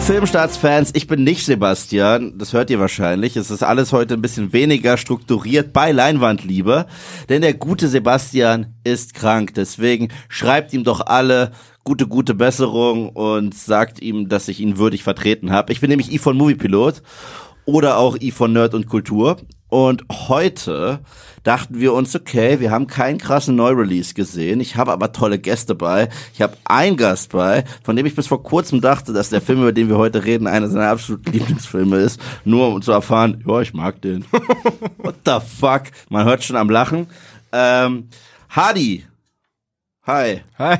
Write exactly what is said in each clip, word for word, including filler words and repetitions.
Filmstarts-Fans, ich bin nicht Sebastian, das hört ihr wahrscheinlich. Es ist alles heute ein bisschen weniger strukturiert bei Leinwandliebe, denn der gute Sebastian ist krank. Deswegen schreibt ihm doch alle gute, gute Besserung und sagt ihm, dass ich ihn würdig vertreten habe. Ich bin nämlich I von Moviepilot oder auch I von Nerd und Kultur. Und heute dachten wir uns, okay, wir haben keinen krassen Neurelease gesehen. Ich habe aber tolle Gäste bei. Ich habe einen Gast bei, von dem ich bis vor kurzem dachte, dass der Film, über den wir heute reden, einer seiner absoluten Lieblingsfilme ist. Nur um zu erfahren, ja, ich mag den. What the fuck? Man hört schon am Lachen. Ähm, Hardy. Hi. Hi.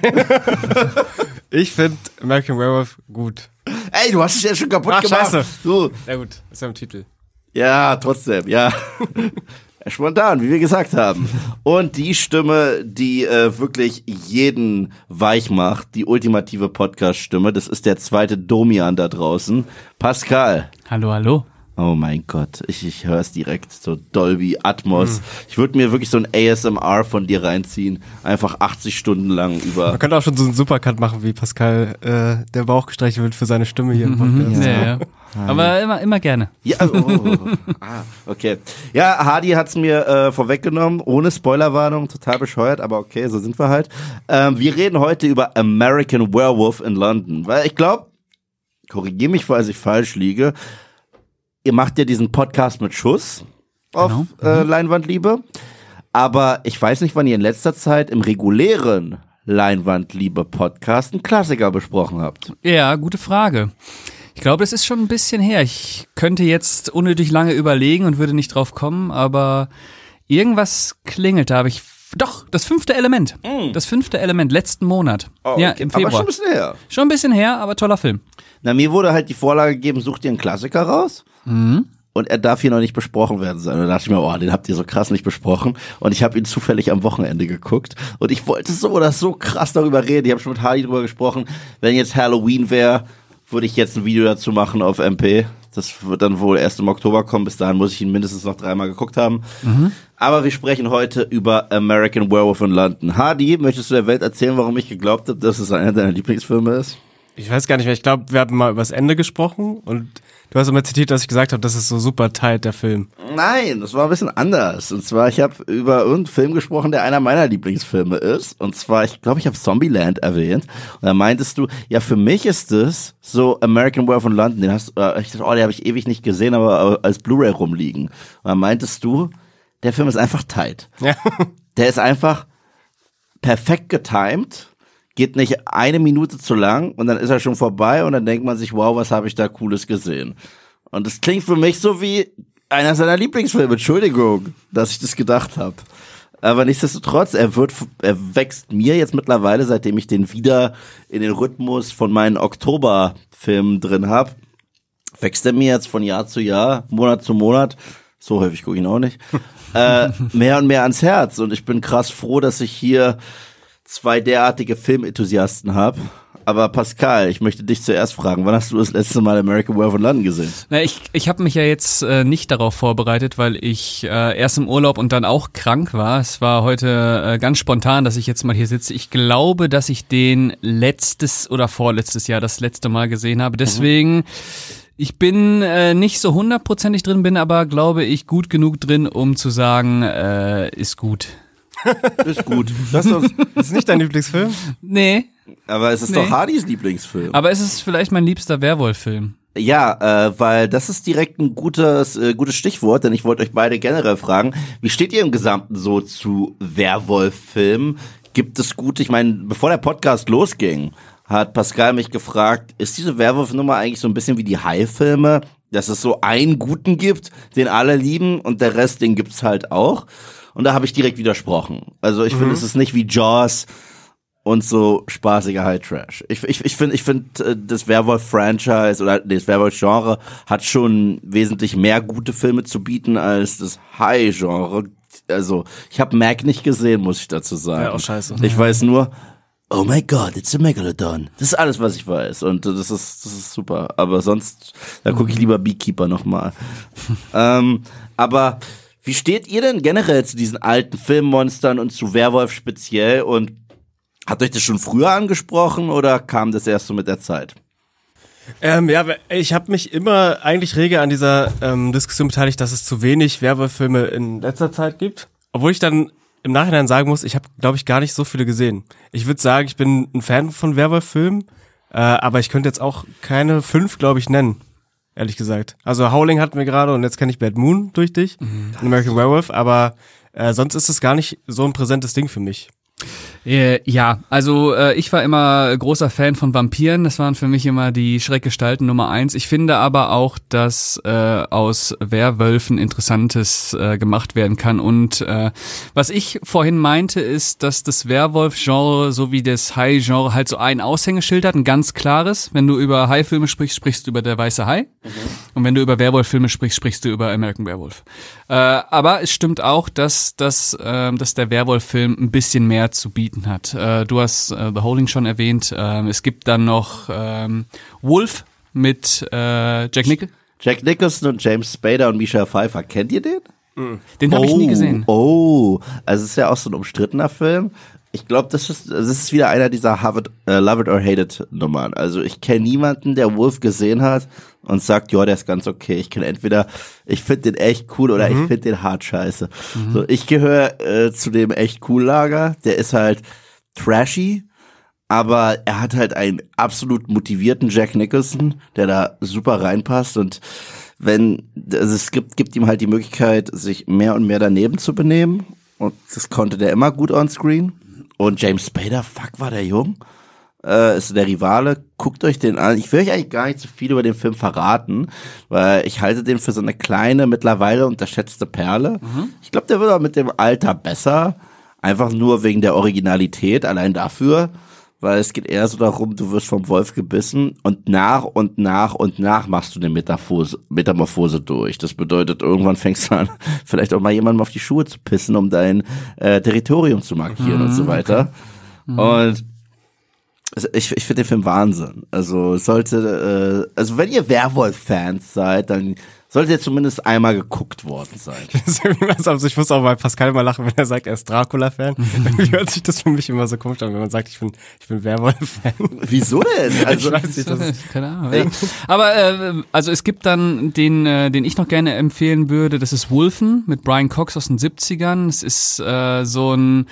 Ich finde American Werewolf gut. Ey, du hast es ja schon kaputt Ach, gemacht. Scheiße. Du. Ja gut, ist ja im Titel. Ja, trotzdem, ja. Spontan, wie wir gesagt haben. Und die Stimme, die äh, wirklich jeden weich macht, die ultimative Podcast-Stimme, das ist der zweite Domian da draußen. Pascal. Hallo, hallo. Oh mein Gott, ich, ich höre es direkt, so Dolby Atmos. Mhm. Ich würde mir wirklich so ein A S M R von dir reinziehen, einfach achtzig Stunden lang über. Man könnte auch schon so einen Supercut machen, wie Pascal äh, der Bauch gestreichelt wird für seine Stimme hier im Podcast. Ja, ja. Aber immer, immer gerne. Ja, oh, oh, oh. Ah, okay. Ja, Hardy hat's mir äh, vorweggenommen, ohne Spoilerwarnung, total bescheuert, aber okay, so sind wir halt. Ähm, wir reden heute über American Werewolf in London, weil ich glaube, korrigiere mich, falls ich falsch liege, ihr macht ja diesen Podcast mit Schuss auf genau. äh, Leinwandliebe, aber ich weiß nicht, wann ihr in letzter Zeit im regulären Leinwandliebe-Podcast einen Klassiker besprochen habt. Ja, gute Frage. Ich glaube, das ist schon ein bisschen her. Ich könnte jetzt unnötig lange überlegen und würde nicht drauf kommen, aber irgendwas klingelt. Da habe ich doch das fünfte Element. Mm. Das fünfte Element letzten Monat. Oh, okay. Ja, im Februar. Aber schon ein bisschen her. Schon ein bisschen her, aber toller Film. Na, mir wurde halt die Vorlage gegeben, such dir einen Klassiker raus. Mhm. Und er darf hier noch nicht besprochen werden sein. Und da dachte ich mir, oh, den habt ihr so krass nicht besprochen. Und ich habe ihn zufällig am Wochenende geguckt. Und ich wollte so oder so krass darüber reden. Ich habe schon mit Hardy drüber gesprochen. Wenn jetzt Halloween wäre, würde ich jetzt ein Video dazu machen auf M P. Das wird dann wohl erst im Oktober kommen. Bis dahin muss ich ihn mindestens noch dreimal geguckt haben. Mhm. Aber wir sprechen heute über American Werewolf in London. Hardy, möchtest du der Welt erzählen, warum ich geglaubt habe, dass es einer deiner Lieblingsfilme ist? Ich weiß gar nicht mehr. Ich glaube, wir hatten mal über das Ende gesprochen und du hast immer zitiert, dass ich gesagt habe, das ist so super tight, der Film. Nein, das war ein bisschen anders. Und zwar, ich habe über irgendeinen Film gesprochen, der einer meiner Lieblingsfilme ist. Und zwar, ich glaube, ich habe Zombieland erwähnt. Und da meintest du, ja, für mich ist es so American Werewolf in London. Den hast, äh, ich dachte, oh, den habe ich ewig nicht gesehen, aber als Blu-ray rumliegen. Und da meintest du, der Film ist einfach tight. Ja. Der ist einfach perfekt getimed. Geht nicht eine Minute zu lang und dann ist er schon vorbei und dann denkt man sich, wow, was habe ich da Cooles gesehen. Und das klingt für mich so wie einer seiner Lieblingsfilme. Entschuldigung, dass ich das gedacht habe. Aber nichtsdestotrotz, er wird, er wächst mir jetzt mittlerweile, seitdem ich den wieder in den Rhythmus von meinen Oktoberfilmen drin habe, wächst er mir jetzt von Jahr zu Jahr, Monat zu Monat, so häufig gucke ich ihn auch nicht, äh, mehr und mehr ans Herz. Und ich bin krass froh, dass ich hier zwei derartige Filmenthusiasten habe. Aber Pascal, ich möchte dich zuerst fragen, wann hast du das letzte Mal American Werewolf in London gesehen? Na, ich ich habe mich ja jetzt äh, nicht darauf vorbereitet, weil ich äh, erst im Urlaub und dann auch krank war. Es war heute äh, ganz spontan, dass ich jetzt mal hier sitze. Ich glaube, dass ich den letztes oder vorletztes Jahr das letzte Mal gesehen habe. Deswegen, mhm. ich bin äh, nicht so hundertprozentig drin, bin aber, glaube ich, gut genug drin, um zu sagen, äh, ist gut. Ist gut. Das ist, das ist nicht dein Lieblingsfilm? Nee. Aber es ist nee. doch Hardys Lieblingsfilm. Aber es ist vielleicht mein liebster Werwolf-Film. Ja, äh, weil das ist direkt ein gutes, äh, gutes Stichwort, denn ich wollte euch beide generell fragen, wie steht ihr im Gesamten so zu Werwolf-Filmen? Gibt es gute, ich meine, bevor der Podcast losging, hat Pascal mich gefragt, ist diese Werwolf-Nummer eigentlich so ein bisschen wie die Hai-Filme, dass es so einen guten gibt, den alle lieben und der Rest, den gibt's halt auch? Und da habe ich direkt widersprochen. Also ich mhm. finde, es ist nicht wie Jaws und so spaßiger High-Trash. Ich, ich, ich finde, ich finde, das Werwolf-Franchise oder das Werwolf-Genre hat schon wesentlich mehr gute Filme zu bieten als das High-Genre. Also ich habe Mac nicht gesehen, muss ich dazu sagen. Ja, auch scheiße. Ich weiß nur, oh my God, it's a Megalodon. Das ist alles, was ich weiß. Und das ist, das ist super. Aber sonst, da gucke ich lieber Beekeeper nochmal. ähm, aber wie steht ihr denn generell zu diesen alten Filmmonstern und zu Werwolf speziell? Und hat euch das schon früher angesprochen oder kam das erst so mit der Zeit? Ähm, ja, ich habe mich immer eigentlich rege an dieser ähm, Diskussion beteiligt, dass es zu wenig Werwolf-Filme in letzter Zeit gibt. Obwohl ich dann im Nachhinein sagen muss, ich habe, glaube ich, gar nicht so viele gesehen. Ich würde sagen, ich bin ein Fan von Werwolf-Filmen, äh, aber ich könnte jetzt auch keine fünf, glaube ich, nennen, ehrlich gesagt. Also Howling hatten wir gerade und jetzt kenne ich Bad Moon durch dich, mhm. American Werewolf, aber äh, sonst ist es gar nicht so ein präsentes Ding für mich. Ja, also äh, ich war immer großer Fan von Vampiren, das waren für mich immer die Schreckgestalten Nummer eins. Ich finde aber auch, dass äh, aus Werwölfen Interessantes äh, gemacht werden kann und äh, was ich vorhin meinte, ist, dass das Werwolf-Genre sowie das Hai-Genre halt so ein Aushängeschild hat, ein ganz klares. Wenn du über Hai-Filme sprichst, sprichst du über Der weiße Hai mhm. und wenn du über Werwolf-Filme sprichst, sprichst du über American Werewolf. Äh, aber es stimmt auch, dass, dass, äh, dass der Werwolf-Film ein bisschen mehr zu bieten hat. Äh, du hast äh, The Howling schon erwähnt. Ähm, es gibt dann noch ähm, Wolf mit äh, Jack Nicholson. Jack Nicholson und James Spader und Michelle Pfeiffer. Kennt ihr den? Mhm. Den habe oh, ich nie gesehen. Oh, also es ist ja auch so ein umstrittener Film. Ich glaube, das ist das ist wieder einer dieser Have it, uh, Love It or Hate It Nummern. Also ich kenne niemanden, der Wolf gesehen hat und sagt, ja, der ist ganz okay. Ich kenne entweder, ich finde den echt cool oder mhm. ich finde den hart scheiße. Mhm. So, ich gehöre äh, zu dem echt cool Lager. Der ist halt trashy, aber er hat halt einen absolut motivierten Jack Nicholson, der da super reinpasst und wenn, also es gibt, gibt ihm halt die Möglichkeit, sich mehr und mehr daneben zu benehmen und das konnte der immer gut on screen. Und James Spader, fuck, war der jung? Äh, ist der Rivale. Guckt euch den an. Ich will euch eigentlich gar nicht so viel über den Film verraten, weil ich halte den für so eine kleine, mittlerweile unterschätzte Perle. Mhm. Ich glaube, der wird auch mit dem Alter besser. Einfach nur wegen der Originalität, allein dafür. Weil es geht eher so darum, du wirst vom Wolf gebissen und nach und nach und nach machst du eine Metamorphose, Metamorphose durch. Das bedeutet, irgendwann fängst du an, vielleicht auch mal jemandem auf die Schuhe zu pissen, um dein äh, Territorium zu markieren mhm, und so weiter. Okay. Mhm. Und ich, ich finde den Film Wahnsinn. Also sollte, äh, also wenn ihr Werwolf-Fans seid, dann sollte ihr zumindest einmal geguckt worden sein. Also ich muss auch bei Pascal mal lachen, wenn er sagt, er ist Dracula-Fan. Wie hört sich das für mich immer so komisch an, wenn man sagt, ich bin, ich bin Werwolf-Fan. Wieso denn? Also, ich weiß nicht, das ist, keine Ahnung. Ja. Aber äh, also es gibt dann den, äh, den ich noch gerne empfehlen würde, das ist Wolfen mit Brian Cox aus den siebzigern. Es ist äh, so ein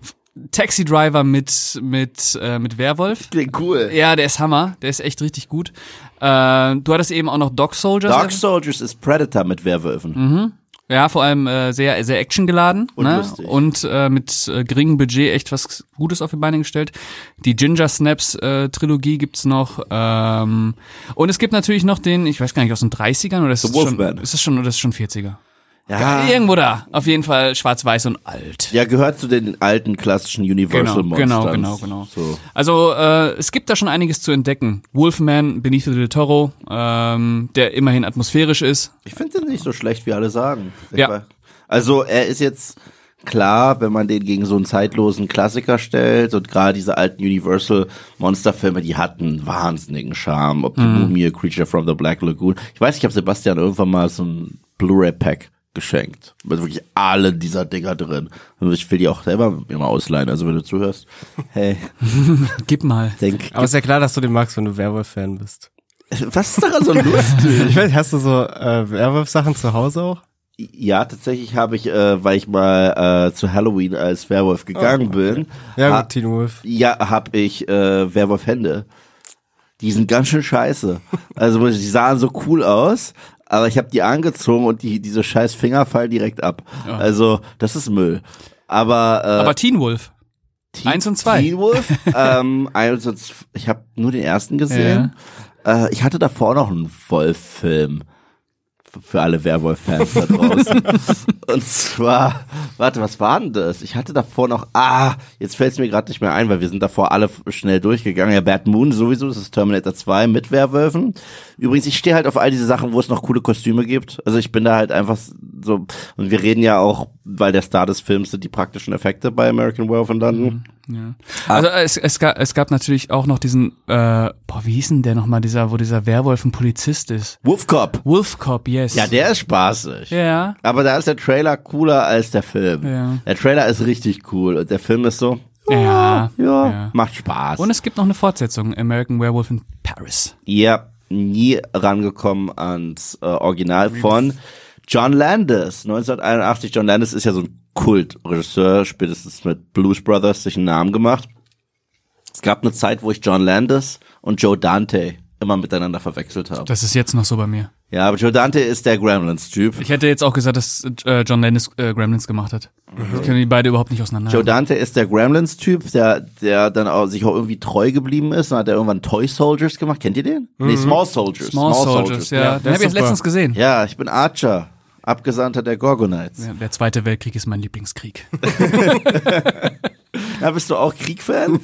Taxi Driver mit mit äh, mit Werwolf. Klingt cool. Ja, der ist Hammer, der ist echt richtig gut. Äh, du hattest eben auch noch Dog Soldiers. Dog Soldiers ist Predator mit Werwölfen. Mhm. Ja, vor allem äh, sehr sehr actiongeladen und ne? lustig. Und äh, mit äh, geringem Budget echt was Gutes auf die Beine gestellt. Die Ginger Snaps äh, Trilogie gibt's noch. Ähm, und es gibt natürlich noch den, ich weiß gar nicht, aus den dreißigern oder ist es schon, ist es schon oder ist es schon vierziger? Ja. Irgendwo da. Auf jeden Fall schwarz-weiß und alt. Ja, gehört zu den alten klassischen Universal genau, Monsters. Genau, genau, genau. So. Also äh, es gibt da schon einiges zu entdecken. Wolfman, Benicio del Toro, ähm, der immerhin atmosphärisch ist. Ich finde den nicht so schlecht, wie alle sagen. Ich ja. War, also er ist jetzt klar, wenn man den gegen so einen zeitlosen Klassiker stellt und gerade diese alten Universal Monsterfilme, die hatten wahnsinnigen Charme. Ob die Mhm. Mumie, Creature from the Black Lagoon. Ich weiß, ich habe Sebastian irgendwann mal so ein Blu-ray-Pack geschenkt. Mit wirklich alle dieser Dinger drin. Und ich will die auch selber mir mal ausleihen. Also wenn du zuhörst, hey. Gib mal. Denk, Aber ist ja klar, dass du den magst, wenn du Werwolf-Fan bist. Was ist daran so lustig? Ich weiß, hast du so äh, Werwolf-Sachen zu Hause auch? Ja, tatsächlich habe ich, äh, weil ich mal äh, zu Halloween als Werwolf gegangen oh, bin. Okay. Ja, ha- gut, Teen Wolf. Ja, habe ich äh, Werwolf-Hände. Die sind ganz schön scheiße. Also die sahen so cool aus, aber ich habe die angezogen und die diese scheiß Finger fallen direkt ab. Ja. Also das ist Müll. Aber äh, Aber Teen Wolf. Teen, Eins und zwei. Teen Wolf. ähm, eins und z- ich habe nur den ersten gesehen. Ja. Äh, ich hatte davor noch einen Wolf-Film. Für alle Werwolf-Fans da draußen. Und zwar, warte, was war denn das? Ich hatte davor noch, ah, jetzt fällt es mir gerade nicht mehr ein, weil wir sind davor alle f- schnell durchgegangen. Ja, Bad Moon sowieso, das ist Terminator zwei mit Werwölfen. Übrigens, ich stehe halt auf all diese Sachen, wo es noch coole Kostüme gibt. Also ich bin da halt einfach so, und wir reden ja auch, weil der Star des Films sind die praktischen Effekte bei American Werewolf in London. Ja. Also es, es, gab, es gab natürlich auch noch diesen, äh, boah, wie hieß denn der nochmal, dieser, wo dieser Werwolf ein Polizist ist? Wolf Cop. Wolf Cop, yes. Ja, der ist spaßig. Ja. Aber da ist der Trailer cooler als der Film. Ja. Der Trailer ist richtig cool und der Film ist so, Ja. ja, ja. macht Spaß. Und es gibt noch eine Fortsetzung, American Werewolf in Paris. Ja, nie rangekommen ans äh, Original von John Landis. neunzehnhunderteinundachtzig, John Landis ist ja so ein Kultregisseur, spätestens mit Blues Brothers sich einen Namen gemacht. Es gab eine Zeit, wo ich John Landis und Joe Dante immer miteinander verwechselt habe. Das ist jetzt noch so bei mir. Ja, aber Joe Dante ist der Gremlins-Typ. Ich hätte jetzt auch gesagt, dass äh, John Landis äh, Gremlins gemacht hat. Mhm. Ich kenne die beide überhaupt nicht auseinander. Joe Dante ist der Gremlins-Typ, der der dann auch sich auch irgendwie treu geblieben ist. Dann hat er irgendwann Toy Soldiers gemacht. Kennt ihr den? Mhm. Nee, Small Soldiers. Small, Small Soldiers, Soldiers, ja. ja Den habe ich jetzt letztens gesehen. Ja, ich bin Archer, Abgesandter der Gorgonites. Ja, der Zweite Weltkrieg ist mein Lieblingskrieg. Ja, bist du auch Krieg-Fan?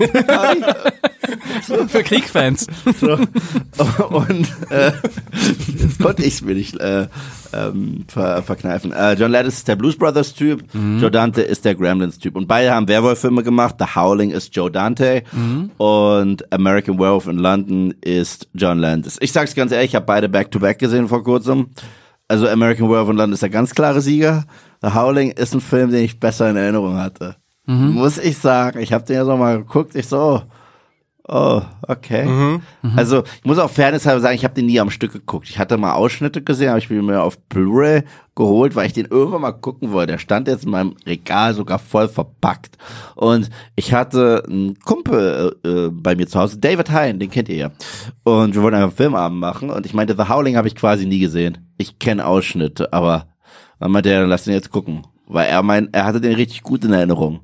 Für Krieg-Fans. So. Und äh, jetzt konnte ich es mir nicht äh, ähm, ver verkneifen. Äh, John Landis ist der Blues Brothers-Typ, mhm. Joe Dante ist der Gremlins-Typ. Und beide haben Werwolf-Filme gemacht. The Howling ist Joe Dante mhm. und American Werewolf in London ist John Landis. Ich sag's ganz ehrlich, ich habe beide Back-to-Back gesehen vor kurzem. Also American Werewolf in London ist der ganz klare Sieger. The Howling ist ein Film, den ich besser in Erinnerung hatte. Mhm. Muss ich sagen. Ich habe den ja so mal geguckt. Ich so, oh, okay. Mhm. Mhm. Also ich muss auch fairnesshalber sagen, ich habe den nie am Stück geguckt. Ich hatte mal Ausschnitte gesehen, habe ich mir auf Blu-ray geholt, weil ich den irgendwann mal gucken wollte. Der stand jetzt in meinem Regal sogar voll verpackt. Und ich hatte einen Kumpel äh, bei mir zu Hause, David Hein, den kennt ihr ja. Und wir wollten einen Filmabend machen. Und ich meinte, The Howling habe ich quasi nie gesehen. Ich kenne Ausschnitte, aber dann meinte er, lass den jetzt gucken. Weil er meint, er hatte den richtig gut in Erinnerung.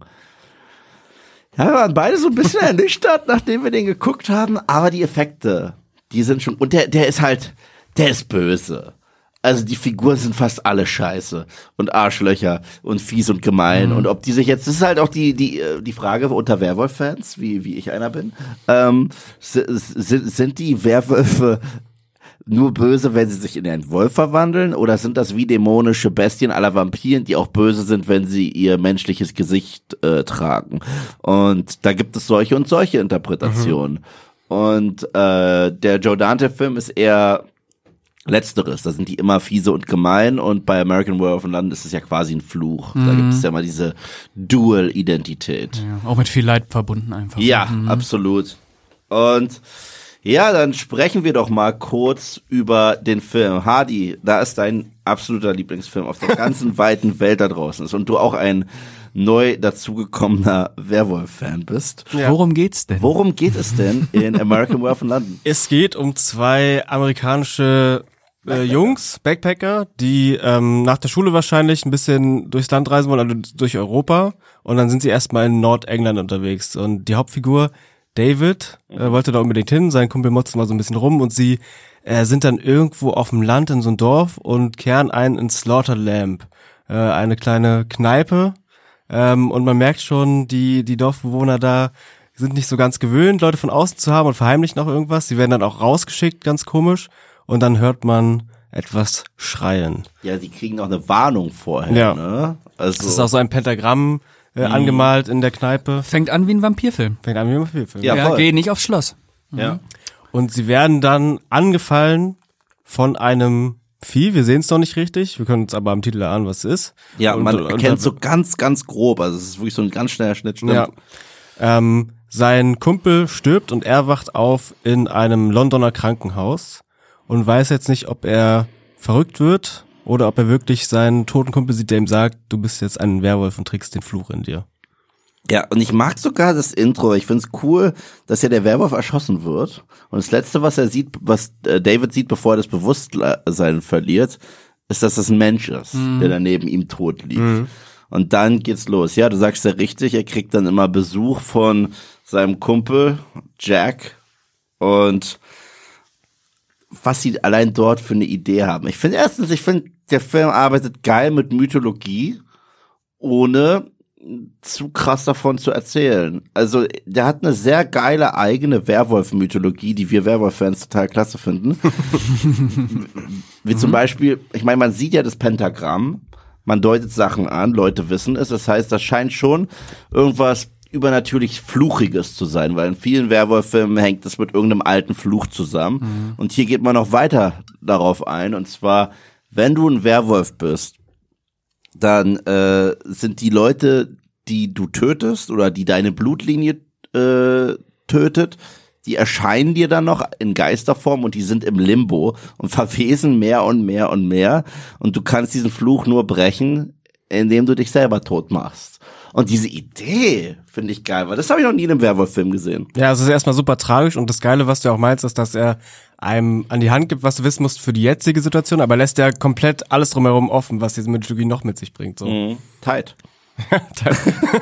Ja, wir waren beide so ein bisschen ernüchtert, nachdem wir den geguckt haben, aber die Effekte, die sind schon, und der, der ist halt, der ist böse. Also die Figuren sind fast alle scheiße und Arschlöcher und fies und gemein mhm. und ob die sich jetzt, das ist halt auch die, die, die Frage unter Werwolf-Fans, wie, wie ich einer bin, ähm, sind, sind die Werwölfe nur böse, wenn sie sich in einen Wolf verwandeln, oder sind das wie dämonische Bestien aller Vampiren, die auch böse sind, wenn sie ihr menschliches Gesicht äh, tragen? Und da gibt es solche und solche Interpretationen. Mhm. Und äh, der Joe Dante-Film ist eher Letzteres. Da sind die immer fiese und gemein, und bei American Werewolf in London ist es ja quasi ein Fluch. Mhm. Da gibt es ja mal diese Dual-Identität. Ja, auch mit viel Leid verbunden einfach. Ja, mhm. absolut. Und ja, dann sprechen wir doch mal kurz über den Film. Hardy, da ist dein absoluter Lieblingsfilm auf der ganzen weiten Welt da draußen ist und du auch ein neu dazugekommener Werwolf-Fan bist. Ja. Worum geht's denn? Worum geht es denn in American Werewolf in London? Es geht um zwei amerikanische äh, Jungs, Backpacker, die ähm, nach der Schule wahrscheinlich ein bisschen durchs Land reisen wollen, also durch Europa. Und dann sind sie erstmal in Nordengland unterwegs. Und die Hauptfigur David äh, wollte da unbedingt hin, sein Kumpel motzt mal so ein bisschen rum, und sie äh, sind dann irgendwo auf dem Land in so ein Dorf und kehren ein ins Slaughter Lamb, äh, eine kleine Kneipe, ähm, und man merkt schon, die die Dorfbewohner da sind nicht so ganz gewöhnt, Leute von außen zu haben und verheimlichen auch irgendwas. Sie werden dann auch rausgeschickt, ganz komisch, und dann hört man etwas schreien. Ja, sie kriegen auch eine Warnung vorher, ja. ne? Also das ist auch so ein Pentagramm, Äh, mhm. angemalt in der Kneipe. Fängt an wie ein Vampirfilm. Fängt an wie ein Vampirfilm. Ja, ja, geh nicht aufs Schloss. Mhm. Ja. Und sie werden dann angefallen von einem Vieh. Wir sehen es noch nicht richtig. Wir können uns aber am Titel erahnen, was es ist. Ja, und, man erkennt so ganz, ganz grob. Also es ist wirklich so ein ganz schneller Schnitt. Stimmt. Ja. Ähm, sein Kumpel stirbt und er wacht auf in einem Londoner Krankenhaus und weiß jetzt nicht, ob er verrückt wird oder ob er wirklich seinen toten Kumpel sieht, der ihm sagt, du bist jetzt ein Werwolf und trägst den Fluch in dir. Ja, und ich mag sogar das Intro. Ich find's cool, dass ja der Werwolf erschossen wird. Und das Letzte, was er sieht, was David sieht, bevor er das Bewusstsein verliert, ist, dass das ein Mensch ist, mhm. der daneben ihm tot liegt. Mhm. Und dann geht's los. Ja, du sagst ja richtig, er kriegt dann immer Besuch von seinem Kumpel Jack. Und was sie allein dort für eine Idee haben. Ich finde erstens, ich finde, der Film arbeitet geil mit Mythologie, ohne zu krass davon zu erzählen. Also, der hat eine sehr geile eigene Werwolf-Mythologie, die wir Werwolf-Fans total klasse finden. Wie zum Beispiel, ich meine, man sieht ja das Pentagramm, man deutet Sachen an, Leute wissen es, das heißt, das scheint schon irgendwas übernatürlich Fluchiges zu sein, weil in vielen Werwolf-Filmen hängt es mit irgendeinem alten Fluch zusammen. Mhm. Und hier geht man noch weiter darauf ein, und zwar, wenn du ein Werwolf bist, dann äh, sind die Leute, die du tötest oder die deine Blutlinie äh, tötet, die erscheinen dir dann noch in Geisterform und die sind im Limbo und verwesen mehr und mehr und mehr und du kannst diesen Fluch nur brechen, indem du dich selber tot machst. Und diese Idee finde ich geil, weil das habe ich noch nie in einem Werwolf-Film gesehen. Ja, es ist erstmal super tragisch und das Geile, was du auch meinst, ist, dass er einem an die Hand gibt, was du wissen musst für die jetzige Situation, aber lässt ja komplett alles drumherum offen, was diese Mythologie noch mit sich bringt. So. Mhm. Tight. Tight.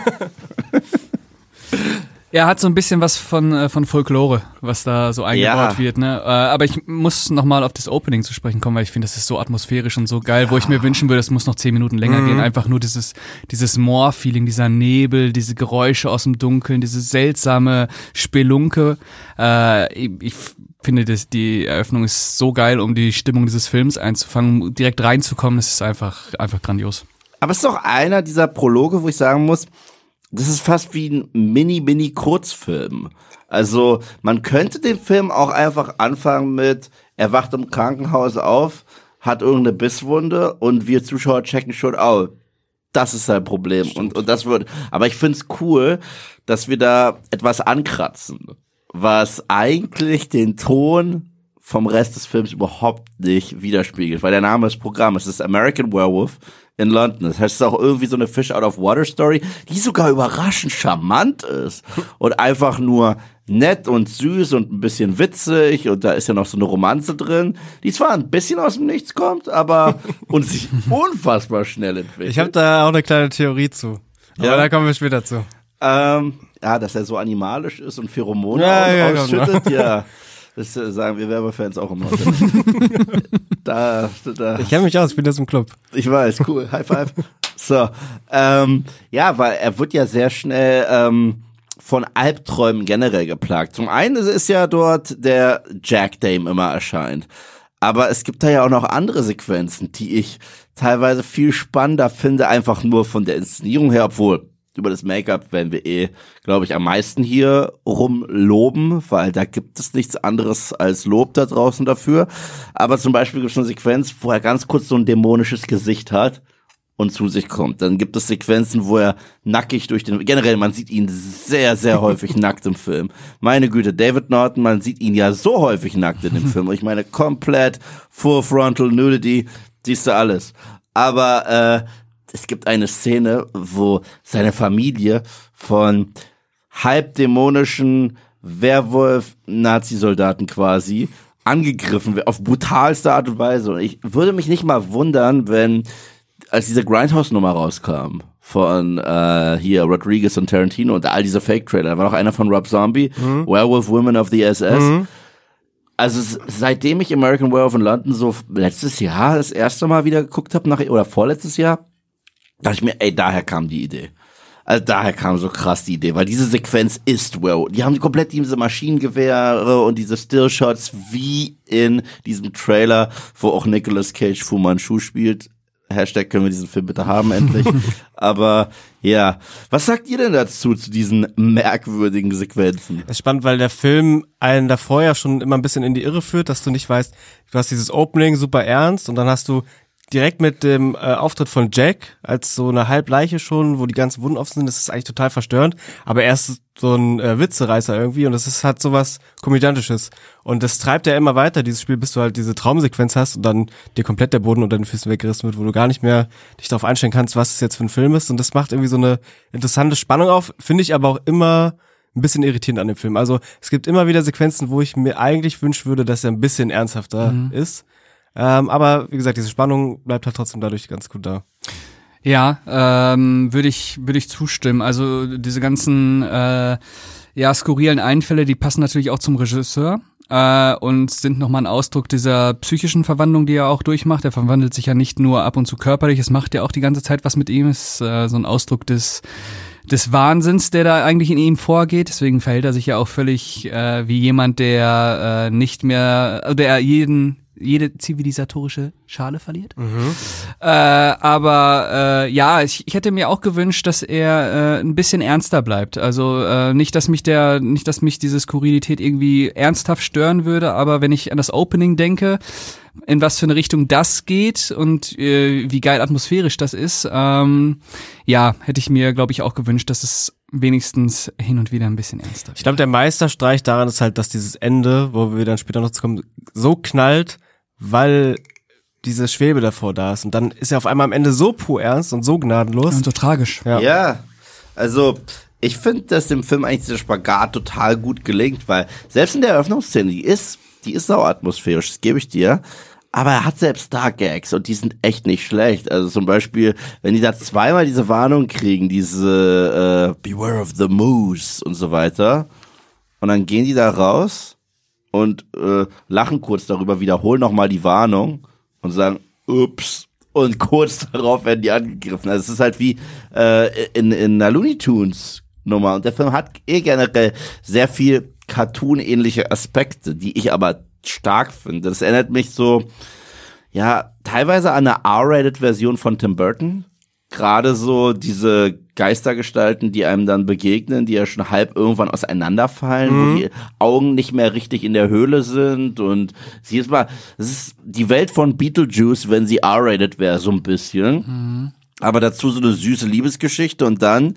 Er hat so ein bisschen was von äh, von Folklore, was da so eingebaut Ja. wird, ne? Äh, aber ich muss nochmal auf das Opening zu sprechen kommen, weil ich finde, das ist so atmosphärisch und so geil, ja. Wo ich mir wünschen würde, es muss noch zehn Minuten länger mhm. gehen. Einfach nur dieses dieses Moor-Feeling, dieser Nebel, diese Geräusche aus dem Dunkeln, diese seltsame Spelunke. Äh, ich, ich finde, das, die Eröffnung ist so geil, um die Stimmung dieses Films einzufangen, um direkt reinzukommen. Das ist einfach einfach grandios. Aber es ist doch einer dieser Prologe, wo ich sagen muss, das ist fast wie ein Mini-Mini-Kurzfilm. Also man könnte den Film auch einfach anfangen mit, er wacht im Krankenhaus auf, hat irgendeine Bisswunde und wir Zuschauer checken schon, oh, das ist sein Problem. Und, und das wird, aber ich find's cool, dass wir da etwas ankratzen, was eigentlich den Ton vom Rest des Films überhaupt nicht widerspiegelt, weil der Name ist Programm, es ist American Werewolf in London. Das heißt, es ist auch irgendwie so eine Fish-out-of-water-Story, die sogar überraschend charmant ist und einfach nur nett und süß und ein bisschen witzig und da ist ja noch so eine Romanze drin, die zwar ein bisschen aus dem Nichts kommt, aber und sich unfassbar schnell entwickelt. Ich habe da auch eine kleine Theorie zu, aber ja. Da kommen wir später zu. Ähm, ja, dass er so animalisch ist und Pheromone ja, ja, ausschüttet, genau. Ja. Das sagen wir Werbefans auch immer. da, da. Ich kenne mich aus, ich bin jetzt im Club. Ich weiß, cool. High five. So, ähm, ja, weil er wird ja sehr schnell ähm, von Albträumen generell geplagt. Zum einen ist ja dort der Jack, der ihm immer erscheint. Aber es gibt da ja auch noch andere Sequenzen, die ich teilweise viel spannender finde, einfach nur von der Inszenierung her, obwohl über das Make-up werden wir eh, glaube ich, am meisten hier rumloben, weil da gibt es nichts anderes als Lob da draußen dafür. Aber zum Beispiel gibt es eine Sequenz, wo er ganz kurz so ein dämonisches Gesicht hat und zu sich kommt. Dann gibt es Sequenzen, wo er nackig durch den, generell, man sieht ihn sehr, sehr häufig nackt im Film. Meine Güte, David Norton, man sieht ihn ja so häufig nackt in dem Film. Ich meine, komplett Full Frontal Nudity, siehst du alles. Aber, äh, es gibt eine Szene, wo seine Familie von halbdämonischen Werwolf-Nazi-Soldaten quasi angegriffen wird, auf brutalste Art und Weise. Und ich würde mich nicht mal wundern, wenn, als diese Grindhouse-Nummer rauskam, von äh, hier Rodriguez und Tarantino und all diese Fake-Trailer, da war noch einer von Rob Zombie, mhm. Werewolf Women of the S S. Mhm. Also seitdem ich American Werewolf in London so letztes Jahr das erste Mal wieder geguckt habe, nach oder vorletztes Jahr, dachte ich mir, ey, daher kam die Idee. Also daher kam so krass die Idee, weil diese Sequenz ist Werewolf. Die haben komplett diese Maschinengewehre und diese Stillshots wie in diesem Trailer, wo auch Nicolas Cage Fu Manchu spielt. Hashtag können wir diesen Film bitte haben, endlich. Aber ja, was sagt ihr denn dazu, zu diesen merkwürdigen Sequenzen? Es ist spannend, weil der Film einen davor ja schon immer ein bisschen in die Irre führt, dass du nicht weißt, du hast dieses Opening super ernst und dann hast du direkt mit dem äh, Auftritt von Jack als so eine Halbleiche schon, wo die ganzen Wunden offen sind, das ist eigentlich total verstörend, aber er ist so ein äh, Witzereißer irgendwie und das ist halt sowas Komödiantisches und das treibt ja immer weiter, dieses Spiel, bis du halt diese Traumsequenz hast und dann dir komplett der Boden unter den Füßen weggerissen wird, wo du gar nicht mehr dich darauf einstellen kannst, was es jetzt für ein Film ist und das macht irgendwie so eine interessante Spannung auf, finde ich aber auch immer ein bisschen irritierend an dem Film. Also es gibt immer wieder Sequenzen, wo ich mir eigentlich wünschen würde, dass er ein bisschen ernsthafter mhm. ist. Ähm, aber wie gesagt, diese Spannung bleibt halt trotzdem dadurch ganz gut da. Ja, ähm, würde ich würde ich zustimmen. Also diese ganzen äh, ja skurrilen Einfälle, die passen natürlich auch zum Regisseur äh, und sind nochmal ein Ausdruck dieser psychischen Verwandlung, die er auch durchmacht. Er verwandelt sich ja nicht nur ab und zu körperlich, es macht ja auch die ganze Zeit was mit ihm. Es ist äh, so ein Ausdruck des des Wahnsinns, der da eigentlich in ihm vorgeht. Deswegen verhält er sich ja auch völlig äh, wie jemand, der äh, nicht mehr, der jeden jede zivilisatorische Schale verliert. Mhm. Äh, aber äh, ja, ich, ich hätte mir auch gewünscht, dass er äh, ein bisschen ernster bleibt. Also äh, nicht, dass mich der, nicht, dass mich diese Skurrilität irgendwie ernsthaft stören würde, aber wenn ich an das Opening denke, in was für eine Richtung das geht und äh, wie geil atmosphärisch das ist, ähm, ja, hätte ich mir, glaube ich, auch gewünscht, dass es wenigstens hin und wieder ein bisschen ernster. Ich glaube, der Meisterstreich daran ist halt, dass dieses Ende, wo wir dann später noch zu kommen, so knallt, weil diese Schwebe davor da ist. Und dann ist er auf einmal am Ende so pur ernst und so gnadenlos. Und so tragisch. Ja, ja, also ich finde, dass dem Film eigentlich dieser Spagat total gut gelingt, weil selbst in der Eröffnungsszene, die ist, die ist sau atmosphärisch, das gebe ich dir. Aber er hat selbst da Gags und die sind echt nicht schlecht. Also zum Beispiel, wenn die da zweimal diese Warnung kriegen, diese äh, Beware of the Moose und so weiter. Und dann gehen die da raus und äh, lachen kurz darüber, wiederholen nochmal die Warnung und sagen, ups. Und kurz darauf werden die angegriffen. Also es ist halt wie äh, in, in einer Looney Tunes Nummer. Und der Film hat eh generell sehr viel Cartoon-ähnliche Aspekte, die ich aber stark finde. Das erinnert mich so, ja, teilweise an eine R-Rated-Version von Tim Burton. Gerade so diese Geistergestalten, die einem dann begegnen, die ja schon halb irgendwann auseinanderfallen, mhm. wo die Augen nicht mehr richtig in der Höhle sind und sie ist mal, das ist die Welt von Beetlejuice, wenn sie R-Rated wäre, so ein bisschen. Mhm. Aber dazu so eine süße Liebesgeschichte und dann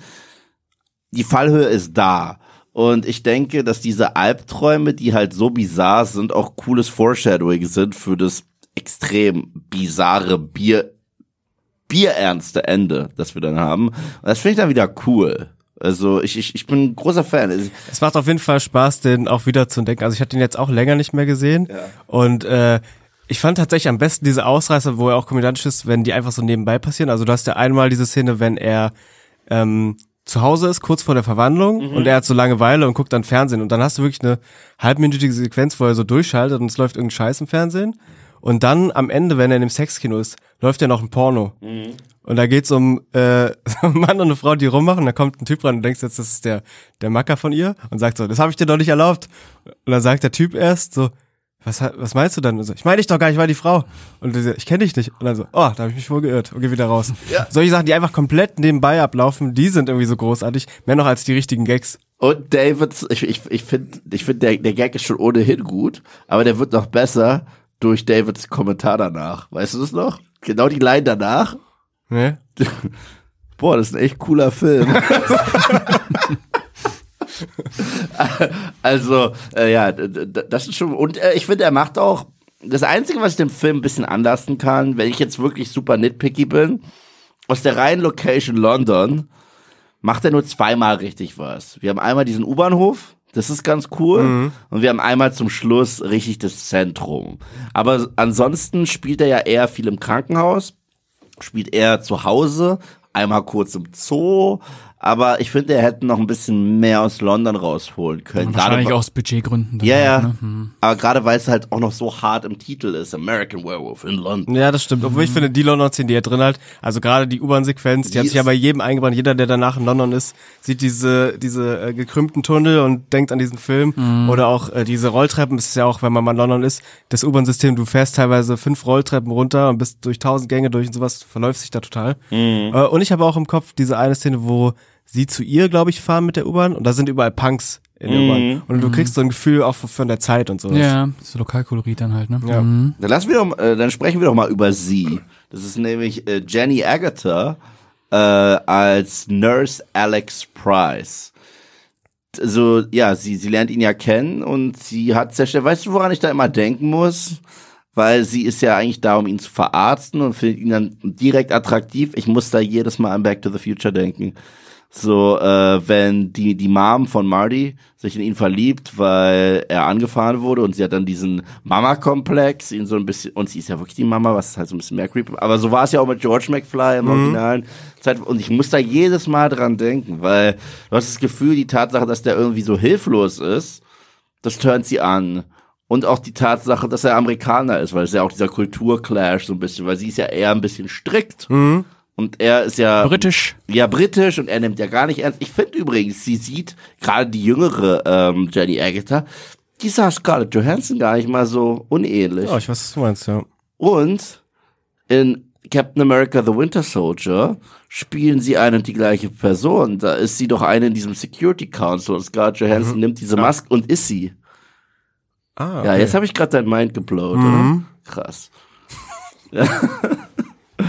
die Fallhöhe ist da. Und ich denke, dass diese Albträume, die halt so bizarr sind, auch cooles Foreshadowing sind für das extrem bizarre Bier, bierernste Ende, das wir dann haben. Und das finde ich dann wieder cool. Also ich, ich, ich bin ein großer Fan. Es macht auf jeden Fall Spaß, den auch wieder zu entdecken. Also ich hatte ihn jetzt auch länger nicht mehr gesehen. Ja. Und äh, ich fand tatsächlich am besten diese Ausreißer, wo er auch komödiantisch ist, wenn die einfach so nebenbei passieren. Also du hast ja einmal diese Szene, wenn er ähm, zu Hause ist, kurz vor der Verwandlung, mhm. und er hat so Langeweile und guckt dann Fernsehen. Und dann hast du wirklich eine halbminütige Sequenz, wo er so durchschaltet und es läuft irgendein Scheiß im Fernsehen. Und dann am Ende, wenn er in dem Sexkino ist, läuft ja noch ein Porno. Mhm. Und da geht's um äh, einen Mann und eine Frau, die rummachen. Da kommt ein Typ ran und denkst jetzt, das ist der der Macker von ihr. Und sagt so, das habe ich dir doch nicht erlaubt. Und dann sagt der Typ erst so, was was meinst du dann? Und so, ich meine dich doch gar nicht, ich war die Frau. Und der so, ich kenne dich nicht. Und dann so, oh, da habe ich mich wohl geirrt. Und geh wieder raus. Ja. Solche Sachen, die einfach komplett nebenbei ablaufen, die sind irgendwie so großartig. Mehr noch als die richtigen Gags. Und Davids, ich, ich, ich finde, ich find, der, der Gag ist schon ohnehin gut, aber der wird noch besser durch Davids Kommentar danach. Weißt du das noch? Genau die Line danach. Nee. Boah, das ist ein echt cooler Film. Also, äh, ja, das ist schon, und äh, ich finde, er macht auch, das Einzige, was ich dem Film ein bisschen anlassen kann, wenn ich jetzt wirklich super nitpicky bin, aus der reinen Location London macht er nur zweimal richtig was. Wir haben einmal diesen U-Bahnhof, das ist ganz cool, mhm. und wir haben einmal zum Schluss richtig das Zentrum. Aber ansonsten spielt er ja eher viel im Krankenhaus, spielt er zu Hause, einmal kurz im Zoo, aber ich finde, er hätte noch ein bisschen mehr aus London rausholen können. Und wahrscheinlich gerade, aus Budgetgründen. Ja, ja, ne? hm. aber gerade weil es halt auch noch so hart im Titel ist, American Werewolf in London. Ja, das stimmt, obwohl ich finde, die London-Szene, die er drin hat, also gerade die U-Bahn-Sequenz, die, die hat sich ja bei jedem eingebrannt, jeder, der danach in London ist, sieht diese diese äh, gekrümmten Tunnel und denkt an diesen Film, mhm. oder auch äh, diese Rolltreppen, das ist ja auch, wenn man mal in London ist, das U-Bahn-System, du fährst teilweise fünf Rolltreppen runter und bist durch tausend Gänge durch und sowas, verläufst dich da total. Mhm. Äh, und ich habe auch im Kopf diese eine Szene, wo sie zu ihr, glaube ich, fahren mit der U-Bahn und da sind überall Punks in der mhm. U-Bahn. Und du kriegst so ein Gefühl auch von der Zeit und sowas. Ja, so Lokalkolorit dann halt, ne? Ja. Mhm. Dann lassen wir doch, äh, dann sprechen wir doch mal über sie. Das ist nämlich äh, Jenny Agutter äh, als Nurse Alex Price. Also, ja, sie, sie lernt ihn ja kennen und sie hat sehr schnell, weißt du, woran ich da immer denken muss? Weil sie ist ja eigentlich da, um ihn zu verarzten und findet ihn dann direkt attraktiv. Ich muss da jedes Mal an Back to the Future denken. So, äh, wenn die die Mom von Marty sich in ihn verliebt, weil er angefahren wurde und sie hat dann diesen Mama-Komplex, ihn so ein bisschen, und sie ist ja wirklich die Mama, was halt so ein bisschen mehr creepy, aber so war es ja auch mit George McFly im mhm. originalen Zeit, und ich muss da jedes Mal dran denken, weil du hast das Gefühl, die Tatsache, dass der irgendwie so hilflos ist, das turnt sie an. Und auch die Tatsache, dass er Amerikaner ist, weil es ja auch dieser Kulturclash so ein bisschen, weil sie ist ja eher ein bisschen strikt. Mhm. Und er ist ja britisch. Ja, britisch, und er nimmt ja gar nicht ernst. Ich finde übrigens, sie sieht, gerade die jüngere ähm, Jenny Agutter, die sah Scarlett Johansson gar nicht mal so unähnlich. Oh, ich weiß, was du meinst, ja. Und in Captain America The Winter Soldier spielen sie eine und die gleiche Person. Da ist sie doch eine in diesem Security Council. Und Scarlett Johansson mhm. nimmt diese Maske und ist sie. Ah, okay. Ja, jetzt habe ich gerade dein Mind geblowt, mhm. oder? Krass.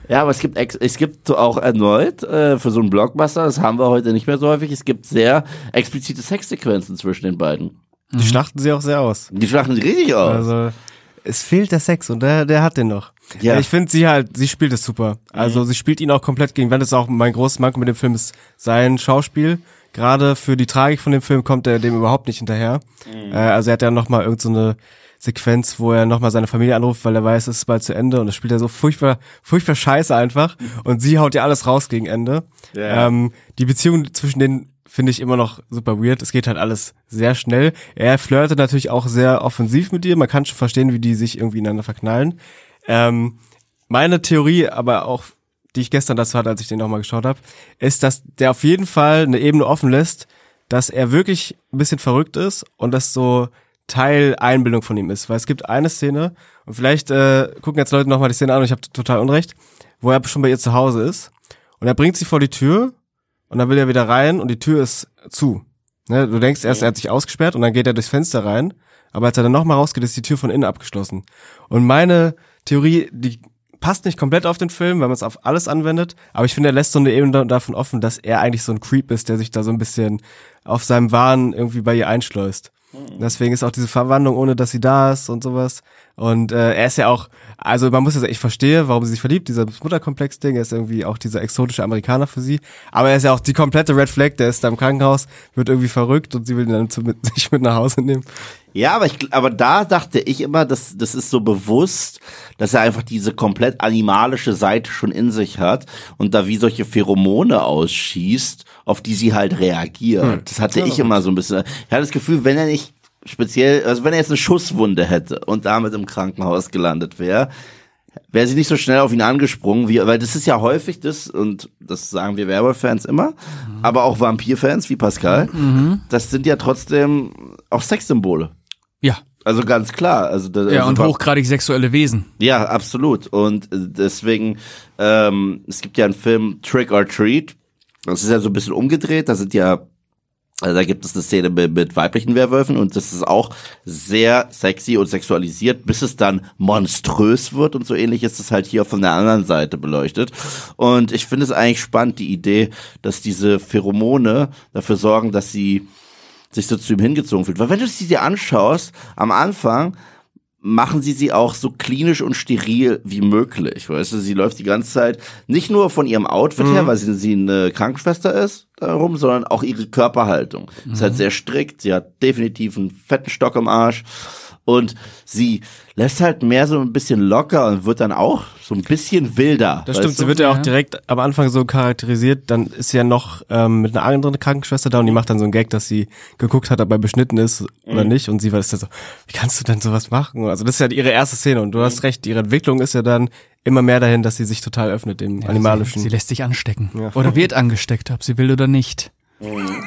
Ja, aber es gibt ex- es gibt auch erneut äh, für so einen Blockbuster, das haben wir heute nicht mehr so häufig, es gibt sehr explizite Sexsequenzen zwischen den beiden. Die schlachten sie auch sehr aus. Die schlachten sie richtig aus. Also, es fehlt der Sex und der, der hat den noch. Ja. Ja. Ich finde sie halt, sie spielt es super. Also, mhm. sie spielt ihn auch komplett gegen Wand. Das ist auch mein großes Manko mit dem Film, ist sein Schauspiel. Gerade für die Tragik von dem Film kommt er dem überhaupt nicht hinterher. Mhm. Äh, also, er hat ja nochmal irgend so eine Sequenz, wo er nochmal seine Familie anruft, weil er weiß, es ist bald zu Ende und das spielt er so furchtbar, furchtbar scheiße einfach und sie haut ja alles raus gegen Ende. Yeah. Ähm, die Beziehung zwischen denen finde ich immer noch super weird. Es geht halt alles sehr schnell. Er flirtet natürlich auch sehr offensiv mit ihr. Man kann schon verstehen, wie die sich irgendwie ineinander verknallen. Ähm, meine Theorie, aber auch, die ich gestern dazu hatte, als ich den nochmal geschaut habe, ist, dass der auf jeden Fall eine Ebene offen lässt, dass er wirklich ein bisschen verrückt ist und das so Teil Einbildung von ihm ist, weil es gibt eine Szene und vielleicht äh, gucken jetzt Leute nochmal die Szene an und ich habe total Unrecht, wo er schon bei ihr zu Hause ist und er bringt sie vor die Tür und dann will er wieder rein und die Tür ist zu. Ne? Du denkst erst, er hat sich ausgesperrt und dann geht er durchs Fenster rein, aber als er dann nochmal rausgeht, ist die Tür von innen abgeschlossen. Und meine Theorie, die passt nicht komplett auf den Film, weil man es auf alles anwendet, aber ich finde, er lässt so eine Ebene davon offen, dass er eigentlich so ein Creep ist, der sich da so ein bisschen auf seinem Wahn irgendwie bei ihr einschleust. Deswegen ist auch diese Verwandlung, ohne dass sie da ist und sowas. Und äh, er ist ja auch, also man muss ja sagen, ich verstehe, warum sie sich verliebt, dieser Mutterkomplex-Ding, er ist irgendwie auch dieser exotische Amerikaner für sie. Aber er ist ja auch die komplette Red Flag, der ist da im Krankenhaus, wird irgendwie verrückt und sie will ihn dann zu, mit, sich mit nach Hause nehmen. Ja, aber ich, aber da dachte ich immer, dass das ist so bewusst, dass er einfach diese komplett animalische Seite schon in sich hat und da wie solche Pheromone ausschießt, auf die sie halt reagiert. Hm. Das hatte ja, ich immer so ein bisschen. Ich hatte das Gefühl, wenn er nicht speziell, also wenn er jetzt eine Schusswunde hätte und damit im Krankenhaus gelandet wäre, wäre sie nicht so schnell auf ihn angesprungen, wie, weil das ist ja häufig das, und das sagen wir Werwolf-Fans immer, mhm. aber auch Vampir-Fans wie Pascal, mhm. das sind ja trotzdem auch Sexsymbole. Ja. Also ganz klar. Also da, ja, also und hochgradig sexuelle Wesen. Ja, absolut. Und deswegen, ähm, es gibt ja einen Film Trick or Treat. Das ist ja so ein bisschen umgedreht. Da sind ja, also da gibt es eine Szene mit, mit weiblichen Werwölfen und das ist auch sehr sexy und sexualisiert, bis es dann monströs wird und so ähnlich ist es halt hier von der anderen Seite beleuchtet. Und ich finde es eigentlich spannend, die Idee, dass diese Pheromone dafür sorgen, dass sie sich so zu ihm hingezogen fühlt. Weil wenn du sie dir anschaust, am Anfang machen sie sie auch so klinisch und steril wie möglich. Weißt du, sie läuft die ganze Zeit nicht nur von ihrem Outfit mhm. her, weil sie, sie eine Krankenschwester ist, darum, sondern auch ihre Körperhaltung. Mhm. Ist halt sehr strikt, sie hat definitiv einen fetten Stock im Arsch und sie lässt halt mehr so ein bisschen locker und wird dann auch so ein bisschen wilder. Das stimmt, du? Sie wird ja auch direkt am Anfang so charakterisiert, dann ist sie ja noch ähm, mit einer anderen Krankenschwester da und die macht dann so einen Gag, dass sie geguckt hat, ob er beschnitten ist oder mhm. nicht und sie war ist dann so, wie kannst du denn sowas machen? Also das ist ja ihre erste Szene und du mhm. hast recht, ihre Entwicklung ist ja dann immer mehr dahin, dass sie sich total öffnet dem ja, animalischen. Sie, sie lässt sich anstecken ja. oder wird angesteckt, ob sie will oder nicht. Mhm.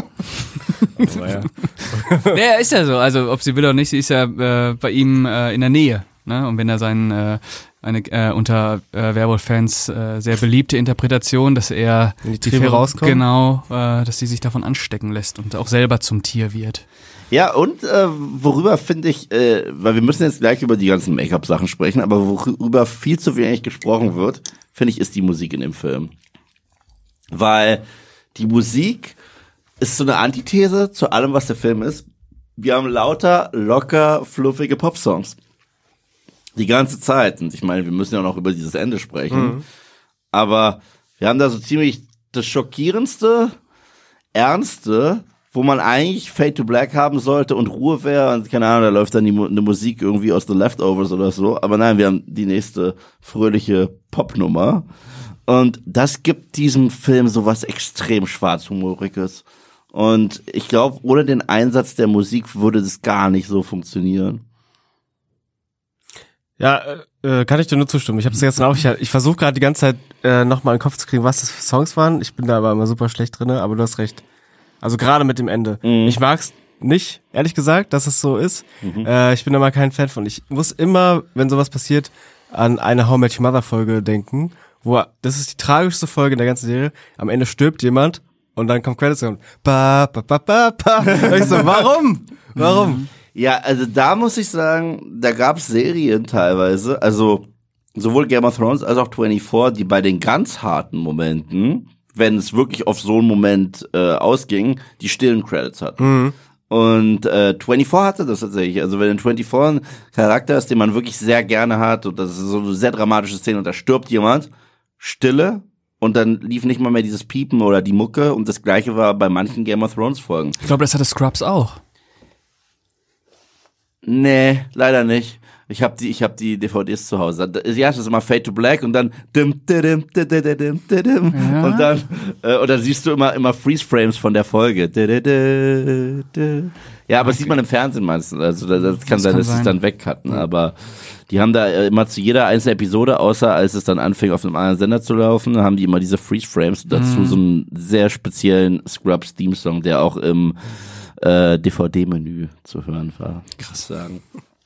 oh, ja. ja, ist ja so. Also ob sie will oder nicht, sie ist ja äh, bei ihm äh, in der Nähe. Ne? Und wenn er seinen äh, eine äh, unter äh, Werwolf-Fans äh, sehr beliebte Interpretation, dass er die Triebe rauskommt, genau, äh, dass sie sich davon anstecken lässt und auch selber zum Tier wird. Ja, und äh, worüber finde ich, äh, weil wir müssen jetzt gleich über die ganzen Make-up-Sachen sprechen, aber worüber viel zu wenig gesprochen wird, finde ich, ist die Musik in dem Film. Weil die Musik ist so eine Antithese zu allem, was der Film ist. Wir haben lauter, locker, fluffige Popsongs. Die ganze Zeit. Und ich meine, wir müssen ja noch über dieses Ende sprechen. Mhm. Aber wir haben da so ziemlich das schockierendste, ernste, wo man eigentlich Fade to Black haben sollte und Ruhe wäre. Und keine Ahnung, da läuft dann die, eine Musik irgendwie aus The Leftovers oder so. Aber nein, wir haben die nächste fröhliche Popnummer. Und das gibt diesem Film so was extrem Schwarzhumoriges. Und ich glaube, ohne den Einsatz der Musik würde das gar nicht so funktionieren. Ja, äh, kann ich dir nur zustimmen. Ich habe es gestern auch, ich, ich versuche gerade die ganze Zeit äh, nochmal in den Kopf zu kriegen, was das für Songs waren. Ich bin da aber immer super schlecht drin, aber du hast recht. Also gerade mit dem Ende. Mhm. Ich mag's nicht, ehrlich gesagt, dass es so ist. Mhm. Äh, ich bin da mal kein Fan von. Ich muss immer, wenn sowas passiert, an eine How I Met Your Mother Folge denken, wo, das ist die tragischste Folge in der ganzen Serie, am Ende stirbt jemand und dann kommt Credits und ba, ba, ba, ba, ba. Und ich so, warum? Warum? Ja, also da muss ich sagen, da gab's Serien teilweise, also sowohl Game of Thrones als auch vierundzwanzig, die bei den ganz harten Momenten, wenn es wirklich auf so einen Moment äh, ausging, die stillen Credits hatten. Mhm. Und äh, vierundzwanzig hatte das tatsächlich. Also wenn in vierundzwanzig ein Charakter ist, den man wirklich sehr gerne hat, und das ist so eine sehr dramatische Szene und da stirbt jemand, Stille, und dann lief nicht mal mehr dieses Piepen oder die Mucke, und das gleiche war bei manchen Game of Thrones Folgen. Ich glaube, das hatte Scrubs auch. Nee, leider nicht. Ich habe die, ich habe die D V Ds zu Hause. Ja, das ist immer Fade to Black und dann dim, dim, dim, dim, dim, dim, ja. und dann äh, und dann siehst du immer immer Freeze Frames von der Folge. Ja, aber okay. Das sieht man im Fernsehen meistens. Also das, das kann das sein, kann dass sie es dann wegcutten. Aber die haben da immer zu jeder einzelnen Episode, außer als es dann anfing auf einem anderen Sender zu laufen, haben die immer diese Freeze Frames und dazu mhm. so einen sehr speziellen Scrubs Theme Song, der auch im äh, D V D-Menü zu hören war. Krass sagen.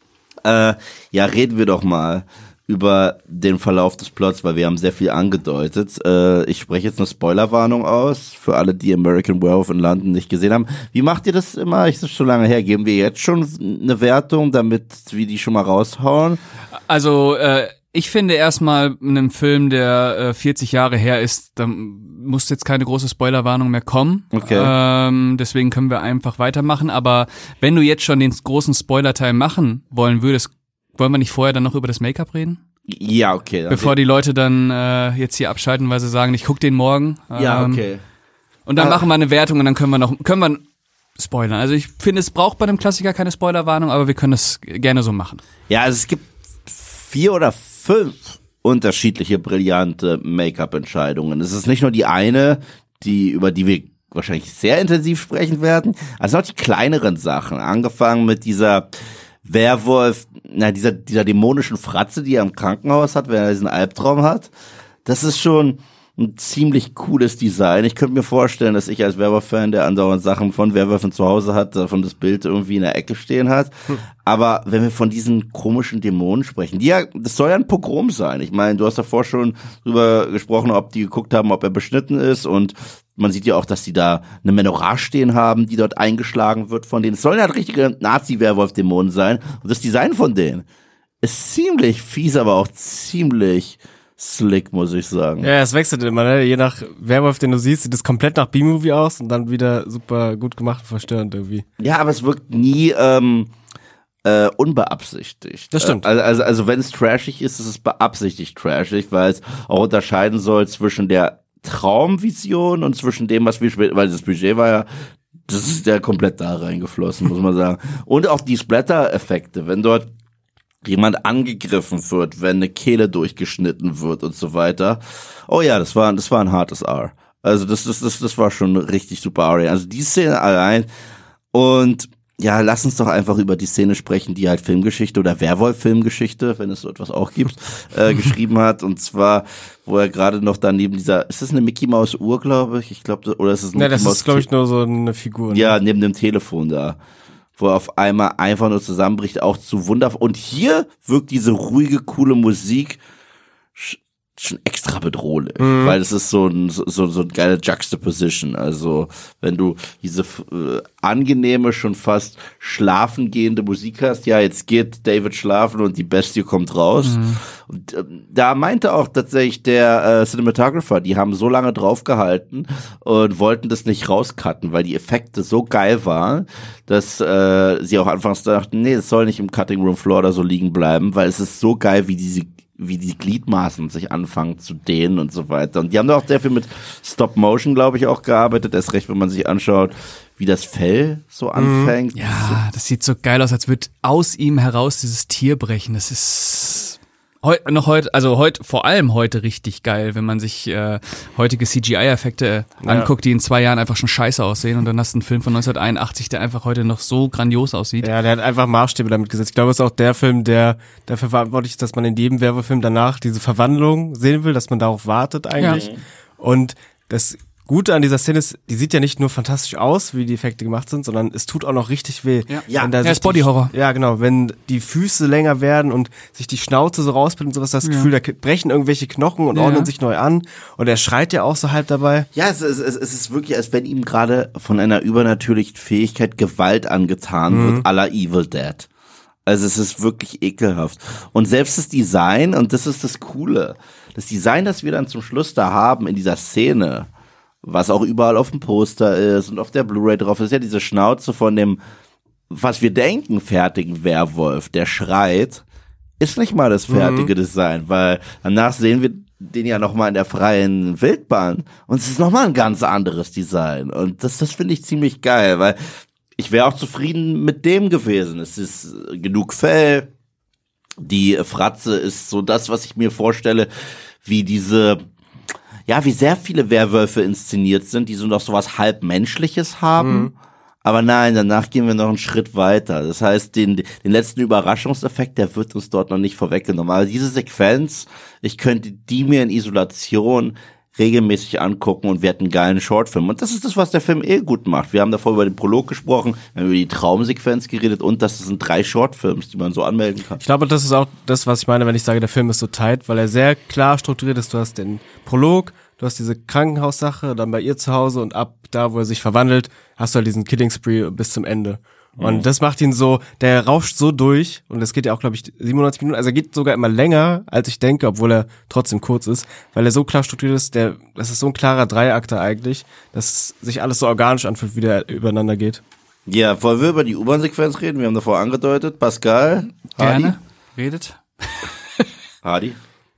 Äh, ja, reden wir doch mal über den Verlauf des Plots, weil wir haben sehr viel angedeutet. Äh, ich spreche jetzt eine Spoilerwarnung aus für alle, die American Werewolf in London nicht gesehen haben. Wie macht ihr das immer? Ich, das ist schon lange her. Geben wir jetzt schon eine Wertung, damit wir die schon mal raushauen? Also, äh, ich finde erstmal in einem Film, der äh, vierzig Jahre her ist, da muss jetzt keine große Spoilerwarnung mehr kommen. Okay. Ähm, deswegen können wir einfach weitermachen. Aber wenn du jetzt schon den großen Spoiler-Teil machen wollen würdest, wollen wir nicht vorher dann noch über das Make-up reden? Ja, okay. Bevor die Leute dann äh, jetzt hier abschalten, weil sie sagen, ich guck den morgen. Ähm, ja, okay. Und dann ah. machen wir eine Wertung und dann können wir noch können wir spoilern. Also ich finde, es braucht bei einem Klassiker keine Spoilerwarnung, aber wir können das gerne so machen. Ja, also es gibt vier oder fünf unterschiedliche brillante Make-up-Entscheidungen. Es ist nicht nur die eine, die über die wir wahrscheinlich sehr intensiv sprechen werden, also auch die kleineren Sachen, angefangen mit dieser Werwolf, na dieser dieser dämonischen Fratze, die er im Krankenhaus hat, wenn er diesen Albtraum hat. Das ist schon ein ziemlich cooles Design. Ich könnte mir vorstellen, dass ich als Werwolf-Fan, der andauernd Sachen von Werwölfen zu Hause hat, davon das Bild irgendwie in der Ecke stehen hat. Hm. Aber wenn wir von diesen komischen Dämonen sprechen, die ja, das soll ja ein Pogrom sein. Ich meine, du hast davor schon drüber gesprochen, ob die geguckt haben, ob er beschnitten ist, und man sieht ja auch, dass die da eine Menorah stehen haben, die dort eingeschlagen wird von denen. Es sollen ja richtige Nazi-Werwolf-Dämonen sein. Und das Design von denen ist ziemlich fies, aber auch ziemlich slick, muss ich sagen. Ja, es wechselt immer, ne? Je nach Werwolf, den du siehst, sieht es komplett nach B-Movie aus und dann wieder super gut gemacht und verstörend irgendwie. Ja, aber es wirkt nie ähm, äh, unbeabsichtigt. Das stimmt. Also, also, also wenn es trashig ist, ist es beabsichtigt trashig, weil es auch unterscheiden soll zwischen der Traumvision und zwischen dem, was wir später, weil das Budget war ja, das ist ja komplett da reingeflossen, muss man sagen. Und auch die Splatter-Effekte, wenn dort jemand angegriffen wird, wenn eine Kehle durchgeschnitten wird und so weiter. Oh ja, das war, das war ein hartes R. Also das, das, das, das war schon richtig super R. Also die Szene allein. Und ja, lass uns doch einfach über die Szene sprechen, die halt Filmgeschichte oder Werwolf-Filmgeschichte, wenn es so etwas auch gibt, äh, geschrieben hat. Und zwar, wo er gerade noch dann neben dieser, ist das eine Mickey Maus Uhr, glaube ich? Ich glaube, oder ist es eine Ja, das ist, glaube ich, nur so eine Figur. Ne? Ja, neben dem Telefon da, wo er auf einmal einfach nur zusammenbricht, auch zu wundervoll. Und hier wirkt diese ruhige, coole Musik sch- schon extra bedrohlich, mhm. weil es ist so ein so, so ein geile Juxtaposition. Also wenn du diese äh, angenehme, schon fast schlafen gehende Musik hast, ja, jetzt geht David schlafen und die Bestie kommt raus. Mhm. Und äh, da meinte auch tatsächlich der äh, Cinematographer, die haben so lange draufgehalten und wollten das nicht rauscutten, weil die Effekte so geil waren, dass äh, sie auch anfangs dachten, nee, es soll nicht im Cutting Room Floor oder so liegen bleiben, weil es ist so geil, wie diese wie die Gliedmaßen sich anfangen zu dehnen und so weiter. Und die haben da auch sehr viel mit Stop-Motion, glaube ich, auch gearbeitet. Erst recht, wenn man sich anschaut, wie das Fell so anfängt. Ja, das sieht so geil aus, als würde aus ihm heraus dieses Tier brechen. Das ist heute noch heute, also heute vor allem heute richtig geil, wenn man sich äh, heutige C G I-Effekte ja. anguckt, die in zwei Jahren einfach schon scheiße aussehen, und dann hast du einen Film von neunzehnhunderteinundachtzig, der einfach heute noch so grandios aussieht. Ja, der hat einfach Maßstäbe damit gesetzt. Ich glaube, es ist auch der Film, der dafür verantwortlich ist, dass man in jedem Werwolf-Film danach diese Verwandlung sehen will, dass man darauf wartet eigentlich. Ja. Und das Gute an dieser Szene ist, die sieht ja nicht nur fantastisch aus, wie die Effekte gemacht sind, sondern es tut auch noch richtig weh. Ja, ja. Da ja ist Body-Horror. Ja, genau. Wenn die Füße länger werden und sich die Schnauze so rausbildet und sowas, das ja. Gefühl, da brechen irgendwelche Knochen und ja. ordnen sich neu an. Und er schreit ja auch so halb dabei. Ja, es ist, es ist wirklich, als wenn ihm gerade von einer übernatürlichen Fähigkeit Gewalt angetan mhm. wird, à la Evil Dead. Also es ist wirklich ekelhaft. Und selbst das Design, und das ist das Coole, das Design, das wir dann zum Schluss da haben in dieser Szene, was auch überall auf dem Poster ist und auf der Blu-ray drauf ist, ja diese Schnauze von dem, was wir denken, fertigen Werwolf, der schreit, ist nicht mal das fertige mhm. Design, weil danach sehen wir den ja nochmal in der freien Wildbahn und es ist nochmal ein ganz anderes Design und das, das finde ich ziemlich geil, weil ich wäre auch zufrieden mit dem gewesen. Es ist genug Fell, die Fratze ist so das, was ich mir vorstelle, wie diese, ja, wie sehr viele Werwölfe inszeniert sind, die so noch sowas halbmenschliches haben. Mhm. Aber nein, danach gehen wir noch einen Schritt weiter. Das heißt, den, den letzten Überraschungseffekt, der wird uns dort noch nicht vorweggenommen. Aber diese Sequenz, ich könnte die mir in Isolation regelmäßig angucken und wir hätten einen geilen Shortfilm. Und das ist das, was der Film eh gut macht. Wir haben davor über den Prolog gesprochen, wir haben über die Traumsequenz geredet und das sind drei Shortfilms, die man so anmelden kann. Ich glaube, das ist auch das, was ich meine, wenn ich sage, der Film ist so tight, weil er sehr klar strukturiert ist. Du hast den Prolog, du hast diese Krankenhausssache, dann bei ihr zu Hause und ab da, wo er sich verwandelt, hast du halt diesen Killing Spree bis zum Ende. Und mhm. das macht ihn so, der rauscht so durch und das geht ja auch, glaube ich, siebenundneunzig Minuten, also er geht sogar immer länger, als ich denke, obwohl er trotzdem kurz ist, weil er so klar strukturiert ist, der, das ist so ein klarer Dreiakter eigentlich, dass sich alles so organisch anfühlt, wie der übereinander geht. Ja, wollen wir über die U-Bahn-Sequenz reden? Wir haben davor angedeutet, Pascal, Hardy. Gerne, redet. Hardy.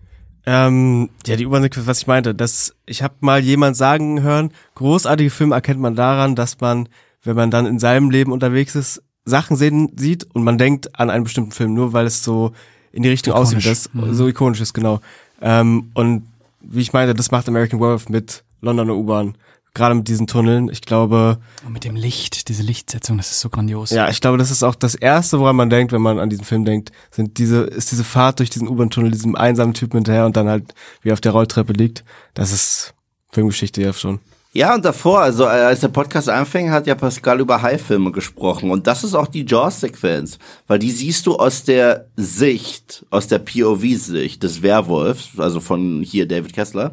Ähm, ja, die U-Bahn-Sequenz, was ich meinte, dass ich habe mal jemand sagen hören, großartige Filme erkennt man daran, dass man, wenn man dann in seinem Leben unterwegs ist, Sachen sehen sieht und man denkt an einen bestimmten Film, nur weil es so in die Richtung ikonisch aussieht, das mhm. so ikonisch ist, genau. Ähm, und wie ich meinte, das macht American Werewolf mit Londoner U-Bahn. Gerade mit diesen Tunneln, ich glaube... Und mit dem Licht, diese Lichtsetzung, das ist so grandios. Ja, ich glaube, das ist auch das Erste, woran man denkt, wenn man an diesen Film denkt, sind diese, ist diese Fahrt durch diesen U-Bahn-Tunnel, diesem einsamen Typen hinterher und dann halt, wie er auf der Rolltreppe liegt. Das ist Filmgeschichte ja schon. Ja, und davor, also als der Podcast anfing, hat ja Pascal über Hai-Filme gesprochen. Und das ist auch die Jaws-Sequenz, weil die siehst du aus der Sicht, aus der P O V-Sicht des Werwolfs, also von hier David Kessler.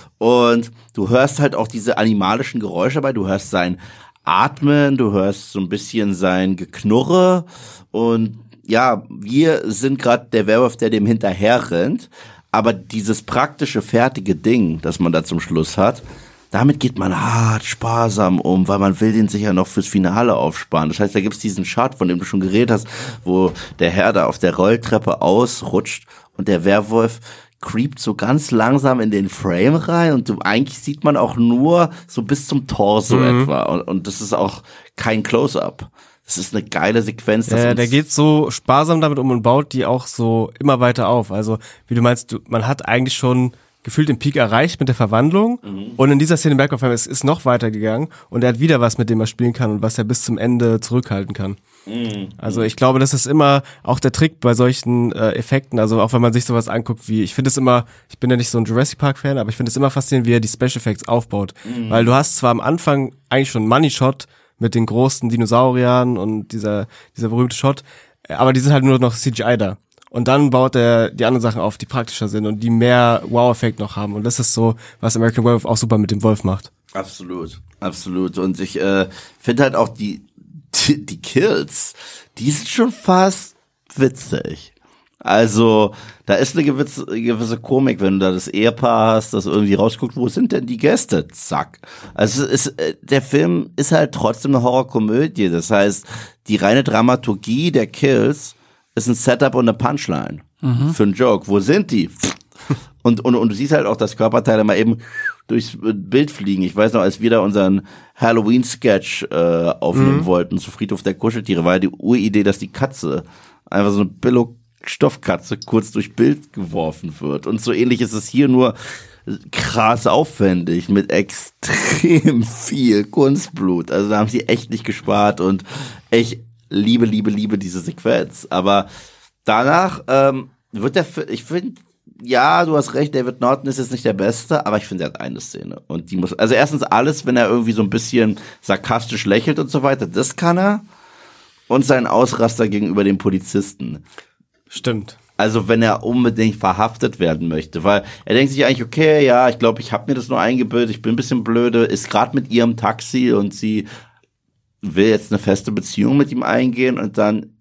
Und du hörst halt auch diese animalischen Geräusche dabei, du hörst sein Atmen, du hörst so ein bisschen sein Geknurre. Und ja, wir sind gerade der Werwolf, der dem hinterher rennt. Aber dieses praktische, fertige Ding, das man da zum Schluss hat, damit geht man hart sparsam um, weil man will den sicher noch fürs Finale aufsparen. Das heißt, da gibt's diesen Shot, von dem du schon geredet hast, wo der Herr da auf der Rolltreppe ausrutscht und der Werwolf creept so ganz langsam in den Frame rein und du, eigentlich sieht man auch nur so bis zum Torso mhm. etwa. Und, und das ist auch kein Close-Up. Das ist eine geile Sequenz. Das ja, der geht so sparsam damit um und baut die auch so immer weiter auf. Also, wie du meinst, du, man hat eigentlich schon gefühlt den Peak erreicht mit der Verwandlung mhm. und in dieser Szene Back of Him ist, ist noch weiter gegangen und er hat wieder was, mit dem er spielen kann und was er bis zum Ende zurückhalten kann. Mhm. Also ich glaube, das ist immer auch der Trick bei solchen äh, Effekten, also auch wenn man sich sowas anguckt wie, ich finde es immer, ich bin ja nicht so ein Jurassic Park Fan, aber ich finde es immer faszinierend, wie er die Special Effects aufbaut, mhm. weil du hast zwar am Anfang eigentlich schon einen Money Shot mit den großen Dinosauriern und dieser, dieser berühmte Shot, aber die sind halt nur noch C G I da. Und dann baut er die anderen Sachen auf, die praktischer sind und die mehr Wow-Effekt noch haben. Und das ist so, was American Werewolf auch super mit dem Wolf macht. Absolut, absolut. Und ich äh, finde halt auch die, die die Kills, die sind schon fast witzig. Also da ist eine gewisse, gewisse Komik, wenn du da das Ehepaar hast, das irgendwie rausguckt, wo sind denn die Gäste? Zack. Also es ist, der Film ist halt trotzdem eine Horrorkomödie. Das heißt, die reine Dramaturgie der Kills ist ein Setup und eine Punchline mhm. für einen Joke. Wo sind die? Und, und, und du siehst halt auch, dass Körperteile mal eben durchs Bild fliegen. Ich weiß noch, als wir da unseren Halloween-Sketch äh, aufnehmen mhm. wollten, zu Friedhof der Kuscheltiere, war ja die Uridee, dass die Katze, einfach so eine Billo-Stoffkatze, kurz durch Bild geworfen wird. Und so ähnlich ist es hier, nur krass aufwendig, mit extrem viel Kunstblut. Also da haben sie echt nicht gespart und ich liebe, liebe, liebe diese Sequenz. Aber danach ähm, wird der, ich finde, ja, du hast recht, David Norton ist jetzt nicht der Beste, aber ich finde, er hat eine Szene. Und die muss, also erstens alles, wenn er irgendwie so ein bisschen sarkastisch lächelt und so weiter, das kann er. Und sein Ausraster gegenüber dem Polizisten. Stimmt. Also wenn er unbedingt verhaftet werden möchte, weil er denkt sich eigentlich, okay, ja, ich glaube, ich habe mir das nur eingebildet, ich bin ein bisschen blöde, ist gerade mit ihrem Taxi und sie will jetzt eine feste Beziehung mit ihm eingehen und dann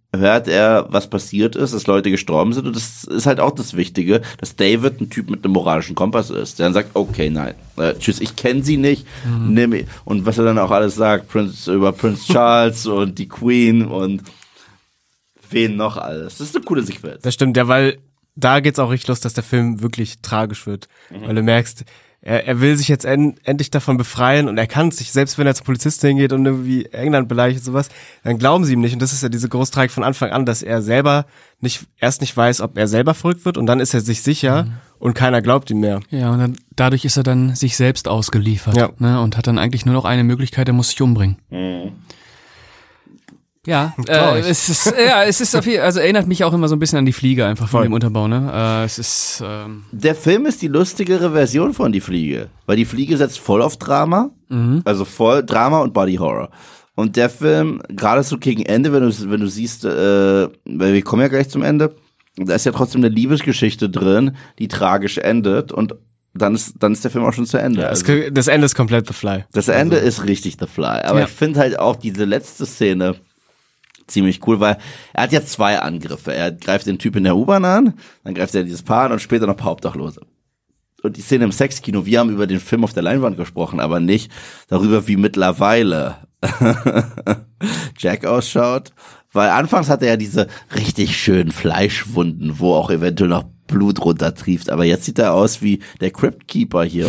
hört er, was passiert ist, dass Leute gestorben sind und das ist halt auch das Wichtige, dass David ein Typ mit einem moralischen Kompass ist, der dann sagt, okay, nein, äh, tschüss, ich kenne sie nicht, mhm. nimm, und was er dann auch alles sagt, Prince, über Prince Charles und die Queen und wen noch alles. Das ist eine coole Sequenz. Das stimmt, ja, weil da geht's auch richtig los, dass der Film wirklich tragisch wird, mhm. weil du merkst, Er, er will sich jetzt en, endlich davon befreien und er kann sich, selbst wenn er zur Polizistin hingeht und irgendwie England beleidigt und sowas, dann glauben sie ihm nicht. Und das ist ja diese große Tragik von Anfang an, dass er selber nicht, erst nicht weiß, ob er selber verrückt wird und dann ist er sich sicher mhm. und keiner glaubt ihm mehr. Ja, und dann, dadurch ist er dann sich selbst ausgeliefert, ja. ne, und hat dann eigentlich nur noch eine Möglichkeit, er muss sich umbringen. Mhm. Ja, äh, es ist, ja, es ist auf jeden, also erinnert mich auch immer so ein bisschen an Die Fliege einfach von Voll. dem Unterbau, ne? Äh, es ist, ähm Der Film ist die lustigere Version von Die Fliege, weil Die Fliege setzt voll auf Drama, mhm. also voll Drama und Body Horror. Und der Film, gerade so gegen Ende, wenn du, wenn du siehst, äh, weil wir kommen ja gleich zum Ende, da ist ja trotzdem eine Liebesgeschichte drin, die tragisch endet und dann ist, dann ist der Film auch schon zu Ende. Ja, also, das Ende ist komplett The Fly. Das Ende also. ist richtig The Fly, aber ja. ich finde halt auch diese letzte Szene ziemlich cool, weil er hat ja zwei Angriffe. Er greift den Typ in der U-Bahn an, dann greift er dieses Paar an und später noch ein paar Obdachlose. Und die Szene im Sexkino, wir haben über den Film auf der Leinwand gesprochen, aber nicht darüber, wie mittlerweile Jack ausschaut. Weil anfangs hatte er ja diese richtig schönen Fleischwunden, wo auch eventuell noch Blut runtertrieft, aber jetzt sieht er aus wie der Crypt Keeper hier.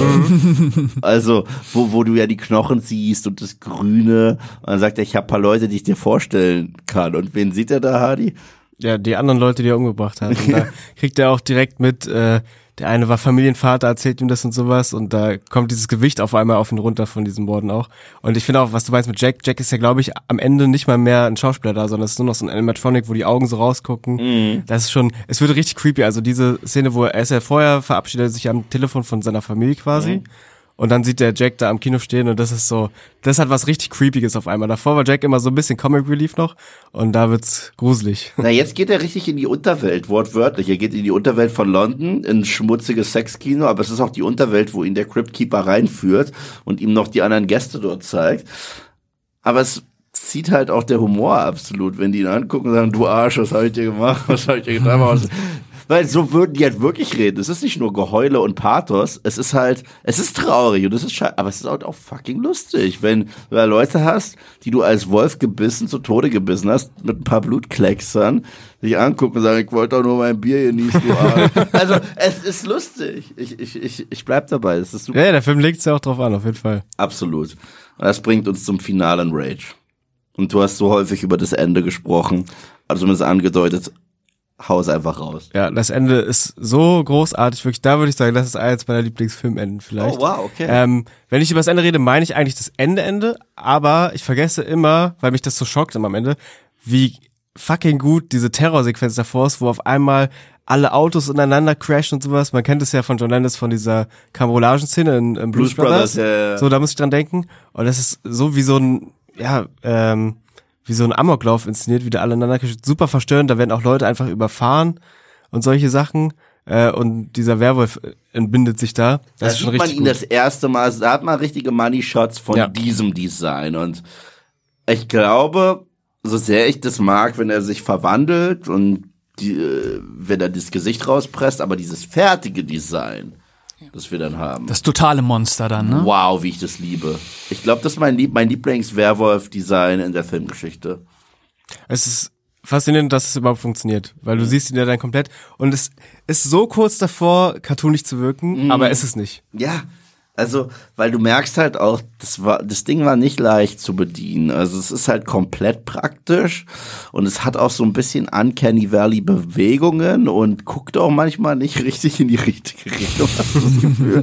Also, wo, wo du ja die Knochen siehst und das Grüne. Und dann sagt er, ich habe ein paar Leute, die ich dir vorstellen kann. Und wen sieht er da, Hardy? Ja, die anderen Leute, die er umgebracht hat. Und da kriegt er auch direkt mit, äh, der eine war Familienvater, erzählt ihm das und sowas und da kommt dieses Gewicht auf einmal auf ihn runter von diesen Morden auch. Und ich finde auch, was du meinst mit Jack, Jack ist ja, glaube ich, am Ende nicht mal mehr ein Schauspieler da, sondern es ist nur noch so ein Animatronic, wo die Augen so rausgucken. Mhm. Das ist schon, es wird richtig creepy. Also diese Szene, wo er, er ist ja vorher, verabschiedet sich am Telefon von seiner Familie quasi. Mhm. Und dann sieht der Jack da am Kino stehen und das ist so, das hat was richtig Creepiges auf einmal. Davor war Jack immer so ein bisschen Comic Relief noch und da wird's gruselig. Na, jetzt geht er richtig in die Unterwelt, wortwörtlich. Er geht in die Unterwelt von London, in ein schmutziges Sexkino, aber es ist auch die Unterwelt, wo ihn der Crypt Keeper reinführt und ihm noch die anderen Gäste dort zeigt. Aber es zieht halt auch der Humor absolut, wenn die ihn angucken und sagen, du Arsch, was hab ich dir gemacht, was hab ich dir getan? Weil so würden die halt wirklich reden. Es ist nicht nur Geheule und Pathos, es ist halt, es ist traurig und es ist scheiße, aber es ist halt auch fucking lustig, wenn du da Leute hast, die du als Wolf gebissen, zu Tode gebissen hast, mit ein paar Blutklecksern, dich angucken und sagen, ich wollte doch nur mein Bier genießen, du Arsch. Also, es ist lustig. Ich, ich, ich, ich bleib dabei, es ist super. Ja, der Film legt's ja auch drauf an, auf jeden Fall. Absolut. Und das bringt uns zum finalen Rage. Und du hast so häufig über das Ende gesprochen, also zumindest angedeutet, haus einfach raus. Ja, das Ende ist so großartig, wirklich, da würde ich sagen, das ist eins meiner Lieblingsfilmenden vielleicht. Oh, wow, okay. Ähm, wenn ich über das Ende rede, meine ich eigentlich das Ende-Ende, aber ich vergesse immer, weil mich das so schockt immer am Ende, wie fucking gut diese Terrorsequenz davor ist, wo auf einmal alle Autos ineinander crashen und sowas. Man kennt es ja von John Landis, von dieser Kamerolagen-Szene in, in Blues, Blues Brothers. Brothers ja, ja. So, da muss ich dran denken. Und das ist so wie so ein, ja, ähm, wie so ein Amoklauf inszeniert, wie da alle aneinander crashen. Super verstörend, da werden auch Leute einfach überfahren und solche Sachen. Äh, und dieser Werwolf entbindet sich da. Das da ist schon sieht man richtig ihn gut. Das erste Mal, da hat man richtige Money-Shots von ja. diesem Design. Und ich glaube, so sehr ich das mag, wenn er sich verwandelt und die, wenn er das Gesicht rauspresst, aber dieses fertige Design, das wir dann haben. Das totale Monster dann, ne? Wow, wie ich das liebe. Ich glaube, das ist mein, Lieb- mein Lieblings-Werwolf-Design in der Filmgeschichte. Es ist faszinierend, dass es überhaupt funktioniert, weil du siehst ihn ja dann komplett und es ist so kurz davor, cartoonig zu wirken, mm. aber es ist nicht. Ja, also, weil du merkst halt auch, das war, das Ding war nicht leicht zu bedienen. Also es ist halt komplett praktisch und es hat auch so ein bisschen Uncanny Valley Bewegungen und guckt auch manchmal nicht richtig in die richtige Richtung, hast du das Gefühl.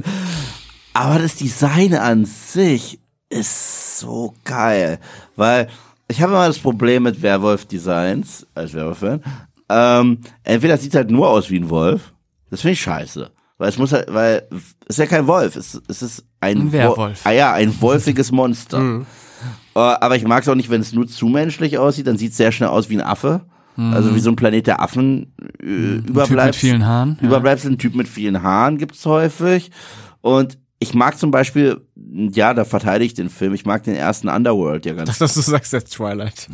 Aber das Design an sich ist so geil, weil ich habe immer das Problem mit Werwolf-Designs, als Werwolf-Fan, ähm, entweder sieht es halt nur aus wie ein Wolf, das finde ich scheiße. Weil es muss halt, weil es ist ja kein Wolf, es, es ist ein, ein Werwolf. Wo- ah ja, ein wolfiges Monster. Mhm. uh, aber ich mag es auch nicht, wenn es nur zu menschlich aussieht, dann sieht es sehr schnell aus wie ein Affe. Mhm. Also wie so ein Planet der Affen äh, ein Überbleibsel. Typ mit vielen Haaren. Ja. Überbleibsel, ein Typ mit vielen Haaren gibt's häufig. Und ich mag zum Beispiel, ja, da verteidige ich den Film, ich mag den ersten Underworld ja ganz. Das, dass du sagst, jetzt Twilight.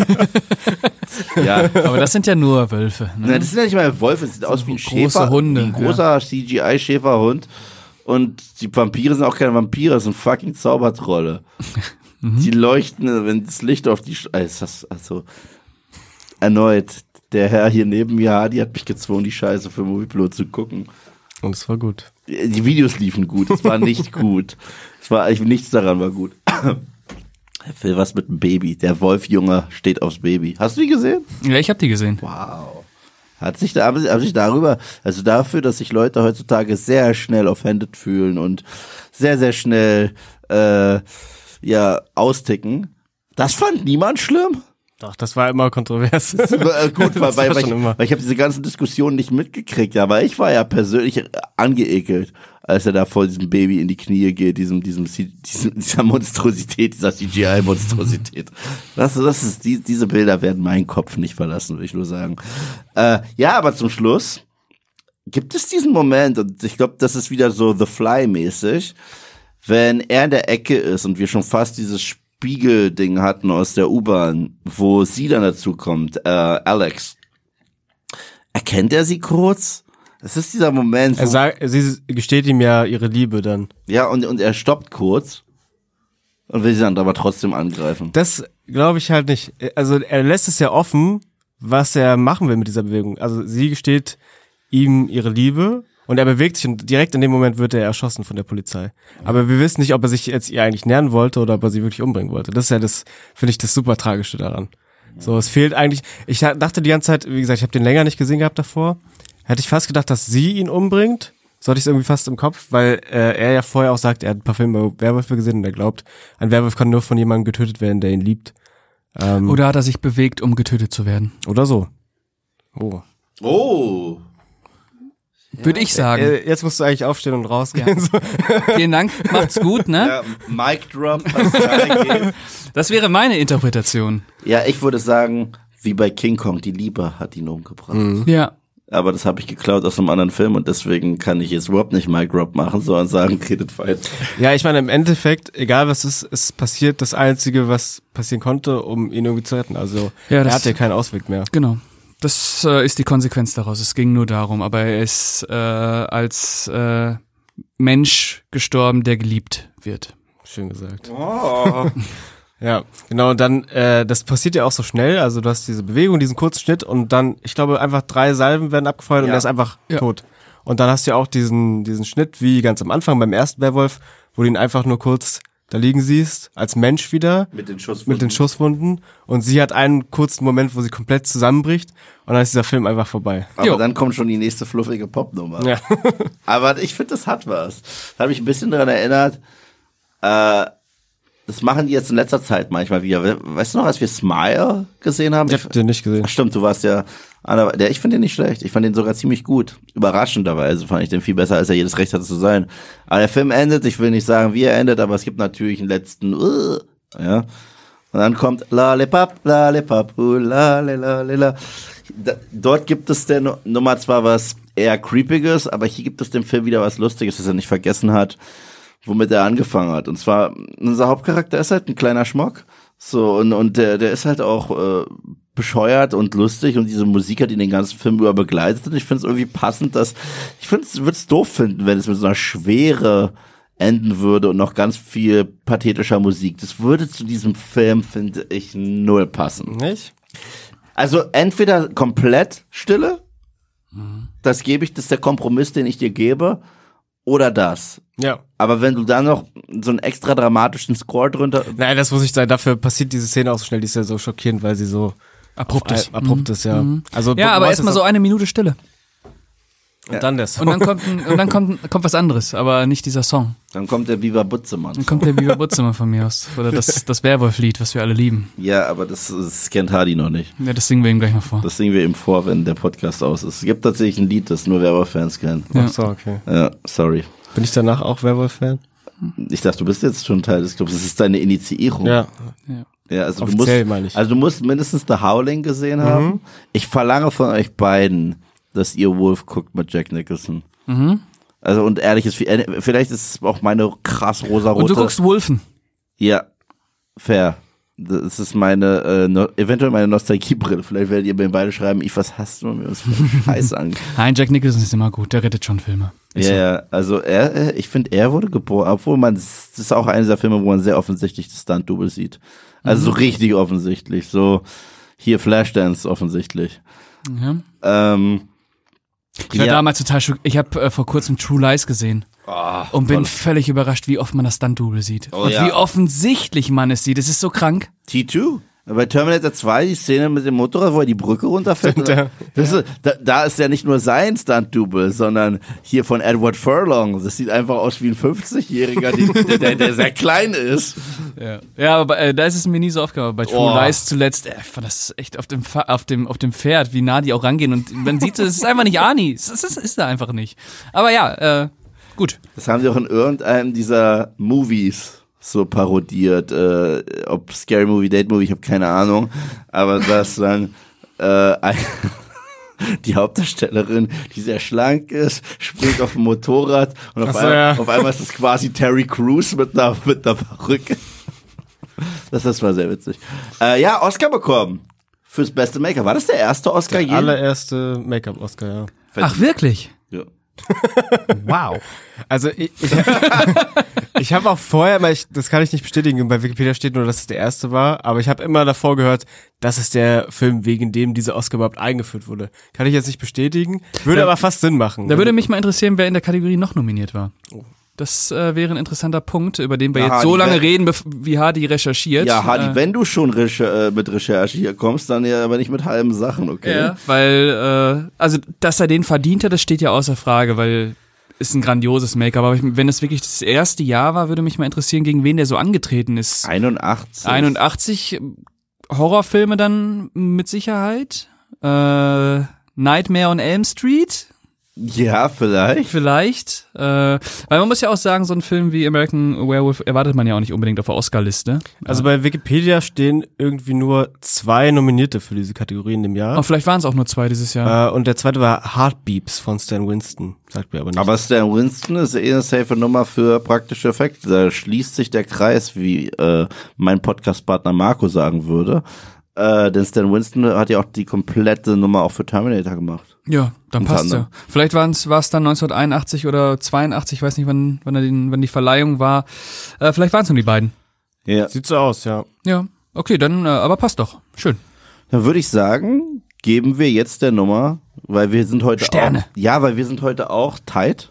Ja. Aber das sind ja nur Wölfe. Ne? Na, das sind ja nicht mal Wölfe, es sieht aus wie ein große Schäfer, Hunde, wie ein großer C G I-Schäferhund. Und die Vampire sind auch keine Vampire, das sind fucking Zaubertrolle. Mhm. Die leuchten, wenn das Licht auf die, Sch- also, erneut, der Herr hier neben mir, Hadi, hat mich gezwungen, die Scheiße für Moviepilot zu gucken. Und es war gut. Die Videos liefen gut, es war nicht gut. Es war eigentlich nichts daran war gut. Er will was mit dem Baby. Der Wolfjunge steht aufs Baby. Hast du die gesehen? Ja, ich habe die gesehen. Wow. Hat sich, da, haben sich darüber, also dafür, dass sich Leute heutzutage sehr schnell offended fühlen und sehr, sehr schnell äh, ja austicken. Das fand niemand schlimm. Doch, das war immer kontrovers. Das war, äh, gut, weil, Das war weil, weil, schon ich, immer. weil ich habe diese ganzen Diskussionen nicht mitgekriegt, aber ich war ja persönlich angeekelt, als er da vor diesem Baby in die Knie geht, diesem, diesem, diesem dieser Monstrosität, dieser C G I-Monstrosität. Das, das ist, die, diese Bilder werden meinen Kopf nicht verlassen, würde ich nur sagen. Äh, ja, aber zum Schluss gibt es diesen Moment, und ich glaube, das ist wieder so The Fly-mäßig, wenn er in der Ecke ist und wir schon fast dieses Spiegelding hatten aus der U-Bahn, wo sie dann dazu kommt, äh, Alex. Erkennt er sie kurz? Das ist dieser Moment, wo, Er sagt, sie gesteht ihm ja ihre Liebe dann. ja, und, und er stoppt kurz und will sie dann aber trotzdem angreifen. Das glaube ich halt nicht. Also er lässt es ja offen, was er machen will mit dieser Bewegung. Also sie gesteht ihm ihre Liebe und er bewegt sich und direkt in dem Moment wird er erschossen von der Polizei. Aber wir wissen nicht, ob er sich jetzt ihr eigentlich nähern wollte oder ob er sie wirklich umbringen wollte. Das ist ja das, finde ich, das super Tragische daran. So, es fehlt eigentlich, ich dachte die ganze Zeit, wie gesagt, ich habe den länger nicht gesehen gehabt davor, hätte ich fast gedacht, dass sie ihn umbringt. So hatte ich es irgendwie fast im Kopf, weil äh, er ja vorher auch sagt, er hat ein paar Filme über Werwölfe gesehen und er glaubt, ein Werwolf kann nur von jemandem getötet werden, der ihn liebt. Ähm, Oder hat er sich bewegt, um getötet zu werden? Oder so. Oh. Oh. Würde ich sagen. Äh, jetzt musst du eigentlich aufstehen und rausgehen. So. Vielen Dank, macht's gut, ne? Ja, Mic Drop. Pascal. Das wäre meine Interpretation. Ja, ich würde sagen, wie bei King Kong, die Liebe hat ihn umgebracht. Ja. Aber das habe ich geklaut aus einem anderen Film und deswegen kann ich jetzt überhaupt nicht Mic Drop machen, sondern sagen, redet weiter. Ja, ich meine, im Endeffekt, egal was ist, ist passiert das Einzige, was passieren konnte, um ihn irgendwie zu retten. Also Ja, er das- hatte keinen Ausweg mehr. Genau. Das äh, ist die Konsequenz daraus. Es ging nur darum, aber er ist äh, als äh, Mensch gestorben, der geliebt wird. Schön gesagt. Oh. Ja, genau, und dann, äh, das passiert ja auch so schnell, also du hast diese Bewegung, diesen kurzen Schnitt und dann, ich glaube, einfach drei Salven werden abgefeuert und Ja. er ist einfach Ja. tot. Und dann hast du ja auch diesen, diesen Schnitt, wie ganz am Anfang beim ersten Werwolf, wo du ihn einfach nur kurz da liegen siehst, als Mensch wieder, Mit den Schusswunden. mit den Schusswunden und sie hat einen kurzen Moment, wo sie komplett zusammenbricht und dann ist dieser Film einfach vorbei. Aber Jo. dann kommt schon die nächste fluffige Popnummer. Ja. Aber ich finde, das hat was. Da habe ich ein bisschen daran erinnert, äh, das machen die jetzt in letzter Zeit manchmal wieder. We- Weißt du noch, als wir Smile gesehen haben? Ich hab den nicht gesehen. Ach, stimmt, du warst ja einer, der, ich finde den nicht schlecht. Ich fand den sogar ziemlich gut. Überraschenderweise fand ich den viel besser, als er jedes Recht hatte zu sein. Aber der Film endet, ich will nicht sagen, wie er endet, aber es gibt natürlich einen letzten, uh, ja. Und dann kommt Lollipop, Lollipop, uh, lalalala. Da, dort gibt es der Nu- Nummer zwar was eher Creepiges, aber hier gibt es dem Film wieder was Lustiges, das er nicht vergessen hat, womit er angefangen hat. Und zwar, unser Hauptcharakter ist halt ein kleiner Schmock. So, und, und der, der ist halt auch äh, bescheuert und lustig und diese Musik hat ihn den ganzen Film über begleitet. Und ich finde es irgendwie passend, dass, ich finde es, würde es doof finden, wenn es mit so einer Schwere enden würde und noch ganz viel pathetischer Musik. Das würde zu diesem Film, finde ich, null passen. Nicht? Also entweder komplett Stille, das gebe ich, das ist der Kompromiss, den ich dir gebe, oder das. Ja. Aber wenn du dann noch so einen extra dramatischen Score drunter, Nein, das muss ich sagen, dafür passiert diese Szene auch so schnell, die ist ja so schockierend, weil sie so Abrupt ist. Ab- abrupt ist, ja. Also Ja, aber du erstmal hast so es eine Minute Stille. auch- und dann das. Und dann kommt, ein, und dann kommt, kommt was anderes, aber nicht dieser Song. dann kommt der Viva Butzemann. Dann kommt der Biber Butzemann von mir aus. Oder das, das Werwolf-Lied, was wir alle lieben. Ja, aber das, das kennt Hardy noch nicht. Ja, das singen wir ihm gleich mal vor. Das singen wir ihm vor, wenn der Podcast aus ist. Es gibt tatsächlich ein Lied, das nur Werwolf-Fans kennen. Ach so, okay. Ja, sorry. Bin ich danach auch Werwolf-Fan? Ich dachte, du bist jetzt schon Teil des Clubs. Das ist deine Initiierung. Ja. Ja, also du musst, Offiziell meine ich. also du musst mindestens The Howling gesehen haben. Ich verlange von euch beiden, dass ihr Wolf guckt mit Jack Nicholson. Mhm. Also und ehrliches, vielleicht ist es auch meine krass rosarote. Und du guckst Wolfen. Ja, fair. Das ist meine, äh, no, eventuell meine Nostalgiebrille. Vielleicht werdet ihr mir beide schreiben, ich, was hast du mir was für Scheiß an? Nein, Jack Nicholson ist immer gut, der rettet schon Filme. Ja, yeah, also er, ich finde, er wurde geboren, obwohl man, das ist auch einer dieser Filme, wo man sehr offensichtlich das Stunt-Double sieht. Also mhm. so richtig offensichtlich, so hier Flashdance offensichtlich. Ja. Ähm, ich war ja. damals total schock. Ich habe äh, vor kurzem True Lies gesehen. Oh, und bin toll. völlig überrascht, wie oft man das Stunt-Double sieht. Oh, und ja. wie offensichtlich man es sieht. Es ist so krank. T zwei? Bei Terminator zwei, die Szene mit dem Motorrad, wo er die Brücke runterfällt. Ja. Das ist, da, da ist ja nicht nur sein Stunt-Double, sondern hier von Edward Furlong. Das sieht einfach aus wie ein fünfzigjähriger, der, der, der sehr klein ist. Ja, ja aber äh, da ist es mir nie so aufgegangen. Bei True Oh. Lies zuletzt, äh, ich fand das echt auf dem, Fa- auf, dem, auf dem Pferd, wie nah die auch rangehen. Und man sieht, es ist einfach nicht Arnie. Es ist, es ist da einfach nicht. Aber ja, äh, gut. Das haben sie auch in irgendeinem dieser Movies so parodiert, äh, ob Scary Movie, Date Movie, ich habe keine Ahnung, aber das dann äh, ein, die Hauptdarstellerin, die sehr schlank ist, springt auf dem Motorrad und auf, Ach so, einmal, ja. auf einmal ist es quasi Terry Crews mit einer, mit einer Perücke. Das, das war sehr witzig. Äh, ja, Oscar bekommen fürs beste Make-up. War das der erste Oscar Der je? allererste Make-up-Oscar, ja. Ach, wirklich? Ja. Wow. Also ich, ich, ich habe auch vorher, aber ich, das kann ich nicht bestätigen, bei Wikipedia steht nur, dass es der erste war, aber ich habe immer davor gehört, das ist der Film, wegen dem dieser Oscar überhaupt eingeführt wurde. Kann ich jetzt nicht bestätigen, würde Da- aber fast Sinn machen. Da würde mich mal interessieren, wer in der Kategorie noch nominiert war. Das äh, wäre ein interessanter Punkt, über den wir Ja, jetzt Hardy, so lange wenn- reden, bef- wie Hardy recherchiert. Ja, Hardy, äh, wenn du schon Recher- äh, mit Recherche hier kommst, dann ja aber nicht mit halben Sachen, okay? Ja, weil, äh, also, dass er den verdient hat, das steht ja außer Frage, weil ist ein grandioses Make-up. Aber ich, wenn es wirklich das erste Jahr war, würde mich mal interessieren, gegen wen der so angetreten ist. einundachtzig. einundachtzig Horrorfilme dann mit Sicherheit. Äh, Nightmare on Elm Street Ja, vielleicht. vielleicht. Äh, weil man muss ja auch sagen, so ein Film wie American Werewolf erwartet man ja auch nicht unbedingt auf der Oscar-Liste. Also bei Wikipedia stehen irgendwie nur zwei Nominierte für diese Kategorie in dem Jahr. Aber vielleicht waren es auch nur zwei dieses Jahr. Äh, und der zweite war Heartbeeps von Stan Winston. Sagt mir aber nicht. Aber Stan Winston ist eh eine safe Nummer für praktische Effekte. Da schließt sich der Kreis, wie äh, mein Podcast-Partner Marco sagen würde. Äh, denn Stan Winston hat ja auch die komplette Nummer auch für Terminator gemacht. Ja, dann Unter passt ja. anderem. Vielleicht war es dann neunzehnhunderteinundachtzig oder zweiundachtzig, ich weiß nicht, wann, wann, er den, wann die Verleihung war. Äh, vielleicht waren es nur die beiden. Ja. Sieht so aus, ja. Ja, okay, dann, äh, aber passt doch. Schön. Dann würde ich sagen, geben wir jetzt der Nummer, weil wir sind heute Sterne. auch. Ja, weil wir sind heute auch tight.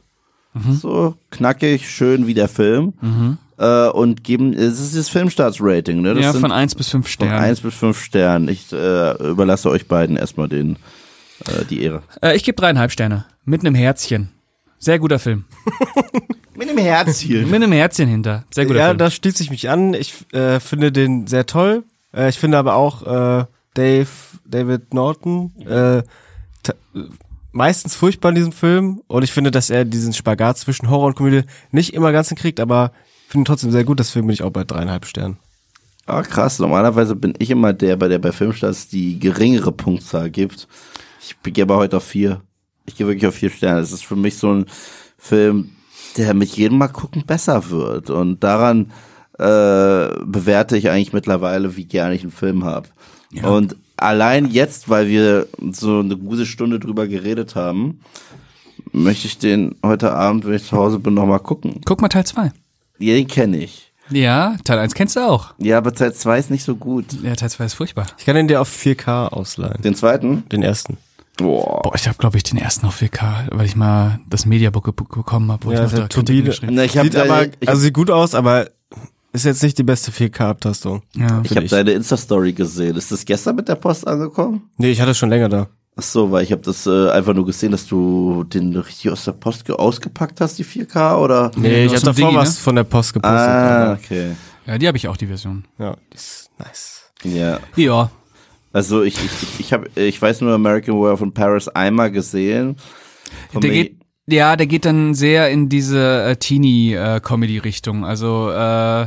So knackig, schön wie der Film. Äh, und geben, es ist das Filmstarts-Rating, ne? Das ja, sind von eins bis fünf von Sternen. eins bis fünf Sternen. Ich äh, überlasse euch beiden erstmal den, äh, die Ehre. Äh, ich gebe dreieinhalb Sterne. Mit einem Herzchen. Sehr guter Film. Mit dem Herzchen. Mit einem Herzchen hinter. Sehr guter Ja, Film. da schließe ich mich an. Ich äh, finde den sehr toll. Äh, ich finde aber auch äh, Dave, David Norton äh, t- meistens furchtbar in diesem Film. Und ich finde, dass er diesen Spagat zwischen Horror und Komödie nicht immer ganz hinkriegt, aber finde ihn trotzdem sehr gut. Deswegen bin ich auch bei dreieinhalb Sternen. Ah, krass. Normalerweise bin ich immer der, bei der bei Filmstarts die geringere Punktzahl gibt. Ich gehe aber heute auf vier. Ich gehe wirklich auf vier Sterne. Es ist für mich so ein Film, der mit jedem Mal gucken besser wird. Und daran äh, bewerte ich eigentlich mittlerweile, wie gerne ich einen Film habe. Ja. Und allein jetzt, weil wir so eine gute Stunde drüber geredet haben, möchte ich den heute Abend, wenn ich zu Hause bin, nochmal gucken. Guck mal Teil zwei. Ja, den kenne ich. Ja, Teil eins kennst du auch. Ja, aber Teil zwei ist nicht so gut. Ja, Teil zwei ist furchtbar. Ich kann den dir auf vier K ausleihen. Den zweiten? Den ersten. Boah. Boah, ich habe, glaube ich, den ersten auf vier K, weil ich mal das Mediabook ge- bekommen habe, wo Ja, ich das noch da hat Kritiken Turbine- geschrieben Na, ich hab Sieht deine, aber, ich also sieht gut aus, aber ist jetzt nicht die beste vier K-Abtastung. Ja. ich hab deine Insta-Story gesehen. Ist das gestern mit der Post angekommen? Nee, ich hatte es schon länger da. Ach so, weil ich habe das äh, einfach nur gesehen, dass du den richtig aus der Post ge- ausgepackt hast, die vier K, oder? Nee, ich aus habe dem davor Digi, was ne? von der Post gepostet. Ah, aber- okay. ja, die habe ich auch, die Version. Ja, die ist nice. Ja. Ja. Also ich ich ich habe ich weiß nur American Werewolf in Paris einmal gesehen. Von Der mir- geht, ja, der geht dann sehr in diese äh, Teenie-Comedy-Richtung. Also äh,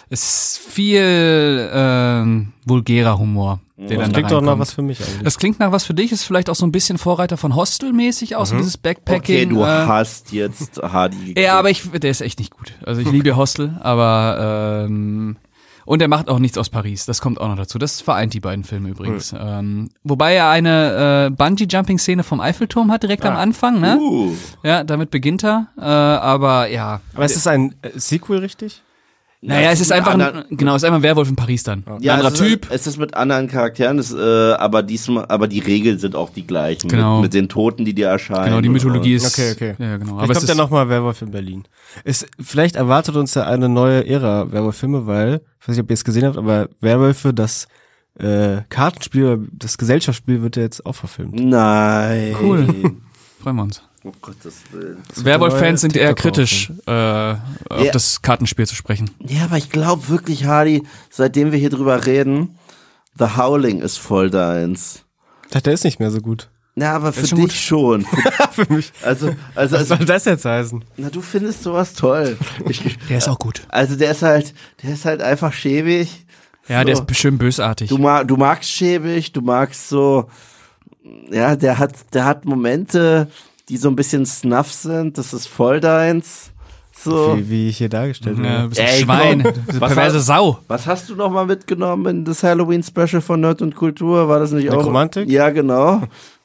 Es ist viel ähm, vulgärer Humor. Der Das dann klingt da doch nach reinkommt. was für mich eigentlich. Das klingt nach was für dich, ist vielleicht auch so ein bisschen Vorreiter von Hostel-mäßig aus, so dieses Backpacking. Okay, du äh, hast jetzt Hardy gekriegt. Ja, aber ich, der ist echt nicht gut. Also ich liebe Hostel, aber ähm, und er macht auch nichts aus Paris. Das kommt auch noch dazu. Das vereint die beiden Filme übrigens. Hm. Ähm, wobei er eine äh, Bungee-Jumping-Szene vom Eiffelturm hat direkt Ah. am Anfang. Ne? Uh. Ja, damit beginnt er. Äh, aber ja, Aber ist es ein äh, Sequel, richtig? naja, es ist mit einfach ein, anderen- genau, es ist einfach ein Werwolf in Paris dann. Ein Ja, anderer es ist, Typ. Es ist mit anderen Charakteren, es, äh, aber diesmal, aber die Regeln sind auch die gleichen. Genau. Mit, mit den Toten, die dir erscheinen. Genau, die Mythologie ist. Okay, okay. Ja, genau. Aber Aber es kommt ja ist, nochmal Werwolf in Berlin. Ist, vielleicht erwartet uns ja eine neue Ära Werwolf-Filme, weil, ich weiß nicht, ob ihr es gesehen habt, aber Werwölfe, das äh, Kartenspiel, das Gesellschaftsspiel wird ja jetzt auch verfilmt. Nein. Cool. freuen wir uns. Oh Gottes Willen. Werwolf-Fans sind eher TikTok kritisch, äh, auf Ja. das Kartenspiel zu sprechen. Ja, aber ich glaube wirklich, Hardy, seitdem wir hier drüber reden, The Howling ist voll deins. Ich dachte, der ist nicht mehr so gut. Ja, aber für schon dich gut. schon. Für, Für mich. also, also, Was also soll das jetzt heißen? na, du findest sowas toll. Ich, Der ist auch gut. also der ist halt, der ist halt einfach schäbig. Ja, so. der ist schön bösartig. Du, mag, du magst schäbig, du magst so, ja, der hat, der hat Momente, die so ein bisschen snuff sind, das ist voll deins. So. Wie, wie ich hier dargestellt Ja, du werde. bist ein Ey, Schwein, komm. du bist eine Was perverse hast- Sau. Was hast du noch mal mitgenommen in das Halloween-Special von Nerd und Kultur? War das nicht auch? Nekromantik? Ja, genau.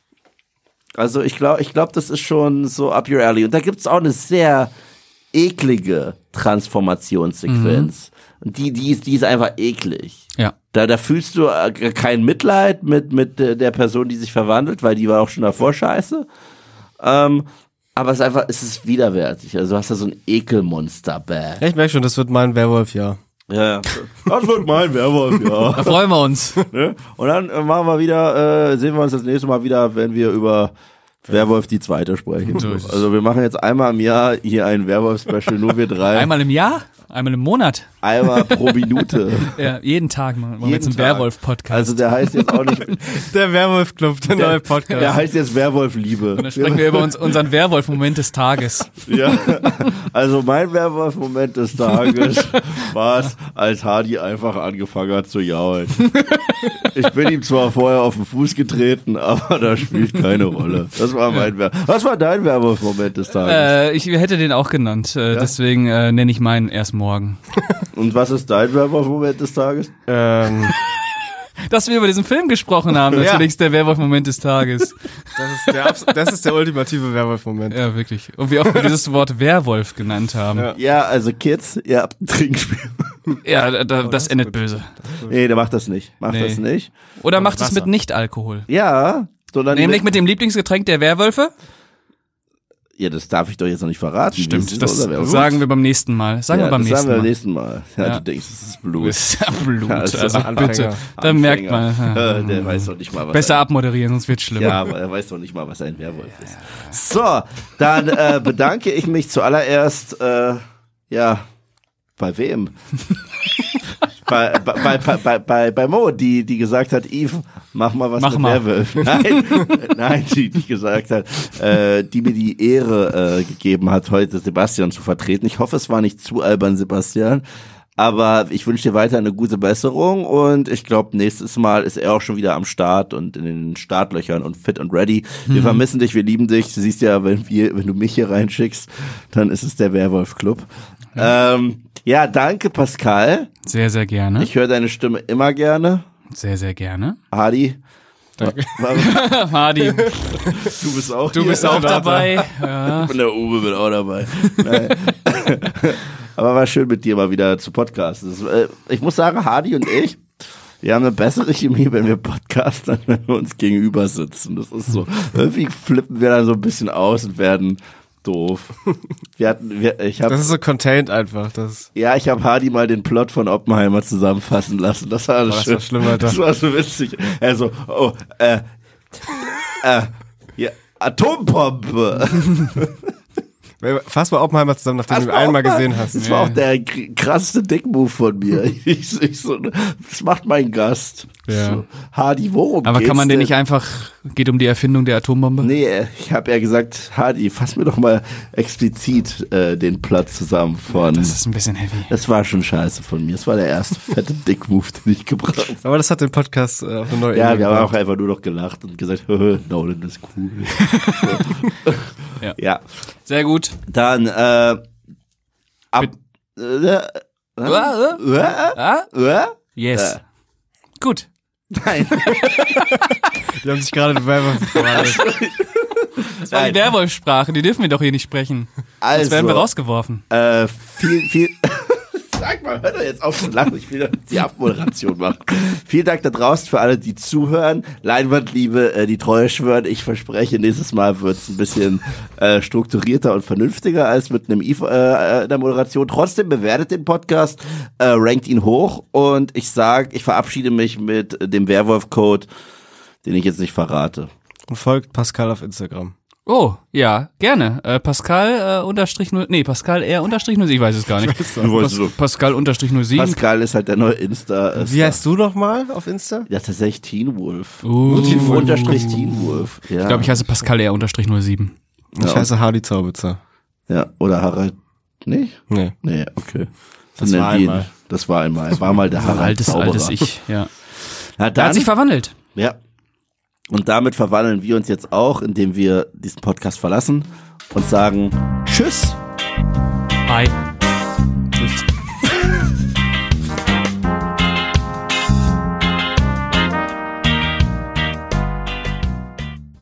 Also ich glaube, ich glaube, das ist schon so up your alley. Und da gibt's auch eine sehr eklige Transformationssequenz. Und die, die ist, die ist einfach eklig. Ja. Da, da fühlst du äh, kein Mitleid mit, mit äh, der Person, die sich verwandelt, weil die war auch schon davor scheiße. Ähm, aber es ist einfach, es ist widerwärtig. Also du hast da so ein Ekelmonster-Bäh. Ja, ich merke schon, das wird mein Werwolf, ja. Ja, ja. Das wird mein Werwolf, ja. Da freuen wir uns. Ne? Und dann äh, machen wir wieder, äh, sehen wir uns das nächste Mal wieder, wenn wir über Werwolf die zweite sprechen. So ist es. Also wir machen jetzt einmal im Jahr hier ein Werwolf-Special, nur wir drei. Einmal im Jahr? Einmal im Monat? Einmal pro Minute. Ja, jeden Tag machen wir Jeden jetzt einen Tag. Werwolf-Podcast. Also der heißt jetzt auch nicht, Der Werwolf-Club, der neue Podcast. der heißt jetzt Werwolf-Liebe. Und dann sprechen wir über uns, unseren Werwolf-Moment des Tages. Ja, also mein Werwolf-Moment des Tages war es, als Hardy einfach angefangen hat zu jaulen. Ich bin ihm zwar vorher auf den Fuß getreten, aber das spielt keine Rolle. Das war mein Wer Was war dein Werwolf-Moment des Tages? Äh, ich hätte den auch genannt, äh, Ja? deswegen äh, nenne ich meinen erst morgen. Und was ist dein Werwolf-Moment des Tages? Ähm, Dass wir über diesen Film gesprochen haben, Ja. natürlich ist der Werwolf-Moment des Tages. das, ist der, abs- das ist der ultimative Werwolf-Moment. Ja, wirklich. Und wie oft wir dieses Wort Werwolf genannt haben. Ja. Ja, also Kids, ihr habt ein Trinkspiel. Ja, da, da, das endet böse. Nee, der macht das nicht. Macht Nee. das nicht. Oder macht es Wasser. mit Nicht-Alkohol. Ja, sondern Nämlich mit dem Lieblingsgetränk der Werwölfe? Ja, das darf ich doch jetzt noch nicht verraten. Wie es Stimmt, ist, das oder? Wer sagen weiß. wir beim nächsten Mal. Sagen ja, wir beim das nächsten sagen wir beim Mal. nächsten Mal. Ja, Ja. du denkst, das ist Blut. Das ist ja Blut. Ja, das ist Also Anfänger. bitte. Da merkt man. Anfänger. Ja. Äh, der weiß doch nicht mal, was Besser ein, abmoderieren, sonst wird schlimmer. Ja, aber er weiß doch nicht mal, was ein Werwolf ist. So, dann äh, bedanke ich mich zuallererst, äh, ja, bei wem? bei, bei, bei, bei, bei, bei Mo, die, die gesagt hat, Yves, mach mal was Mach mit mal. Werwölfen. Nein, nein, die, die gesagt hat, äh, die mir die Ehre äh, gegeben hat, heute Sebastian zu vertreten. Ich hoffe, es war nicht zu albern, Sebastian. Aber ich wünsche dir weiter eine gute Besserung und ich glaube, nächstes Mal ist er auch schon wieder am Start und in den Startlöchern und fit und ready. Wir Mhm. vermissen dich, wir lieben dich. Du siehst ja, wenn wir, wenn du mich hier reinschickst, dann ist es der Werwolf-Club. Ja. Ähm, ja, danke Pascal. Sehr, sehr gerne. Ich höre deine Stimme immer gerne. Sehr, sehr gerne. Hardy. Danke. Hardy, Du bist auch du hier. bist auch dabei. Ja. Und der Uwe bin auch dabei. Nein. Aber war schön mit dir mal wieder zu podcasten. Das, äh, ich muss sagen, Hardy und ich, wir haben eine bessere Chemie, wenn wir podcasten, als wenn wir uns gegenüber sitzen. Das ist so. Irgendwie flippen wir dann so ein bisschen aus und werden doof. Wir hatten, wir, ich hab, Das ist so contained einfach. Das ja, ich habe Hardy mal den Plot von Oppenheimer zusammenfassen lassen. Das war alles das schön. war schlimm, Alter. Das war so witzig. Also, oh, äh, äh, ja, Atompompe. Fass mal Oppenheimer zusammen, nachdem Fass du ihn mal einmal Oppenheimer. gesehen hast. Das war auch der krasseste Dick-Move von mir. Ich, ich so, das macht mein Gast. Ja. So, Hardy, worum Aber geht's kann man den denn? nicht einfach, geht um die Erfindung der Atombombe? Nee, ich habe ja gesagt, Hardy, fass mir doch mal explizit äh, den Plot zusammen von... Das ist ein bisschen heavy. Das war schon scheiße von mir. Das war der erste fette Dick-Move, den ich gebracht habe. Aber das hat den Podcast äh, auf eine neue Ja, Ebene wir haben auch gebracht. einfach nur noch gelacht und gesagt, Nolan ist cool. Ja. Ja. Sehr gut. Dann, äh, ab... Äh, äh, äh, Ah? äh, Yes. Äh. Gut. Nein. Die haben sich gerade Werwolf verwandelt. Das war die Nein. Werwolf-Sprache, die dürfen wir doch hier nicht sprechen. Also, Sonst werden wir rausgeworfen. Äh, viel, viel... Sag mal, hör doch jetzt auf zu lachen, ich will doch die Abmoderation machen. Vielen Dank da draußen für alle, die zuhören. Leinwandliebe, äh, die Treue schwören. Ich verspreche, nächstes Mal wird's ein bisschen äh, strukturierter und vernünftiger als mit einem I F äh, in der Moderation. Trotzdem bewertet den Podcast, äh, rankt ihn hoch und ich sag, ich verabschiede mich mit dem Werwolf-Code, den ich jetzt nicht verrate. Und folgt Pascal auf Instagram. Oh, ja, gerne. Äh, Pascal äh, unterstrich null, nee, Pascal R unterstrich null, ich weiß es gar nicht. Du weißt so. Pascal unterstrich null sieben. Pascal ist halt der neue Insta. Äh, Wie heißt du nochmal auf Insta? Ja, tatsächlich Teen Wolf. Uh. Teen unterstrich Teen Wolf. Ja. Ich glaube, ich heiße Pascal R unterstrich null sieben. Ich Ja. heiße Hardy Zaubitzer. Ja, oder Harald. Nicht? Nee. Nee, okay. Das Dann war nennen wir ihn. einmal. Das war einmal. War mal der Harald Altes, Zauberer. altes Ich, ja. Na Er dann, hat sich verwandelt. ja. Und damit verwandeln wir uns jetzt auch, indem wir diesen Podcast verlassen und sagen Tschüss. Bye. Tschüss.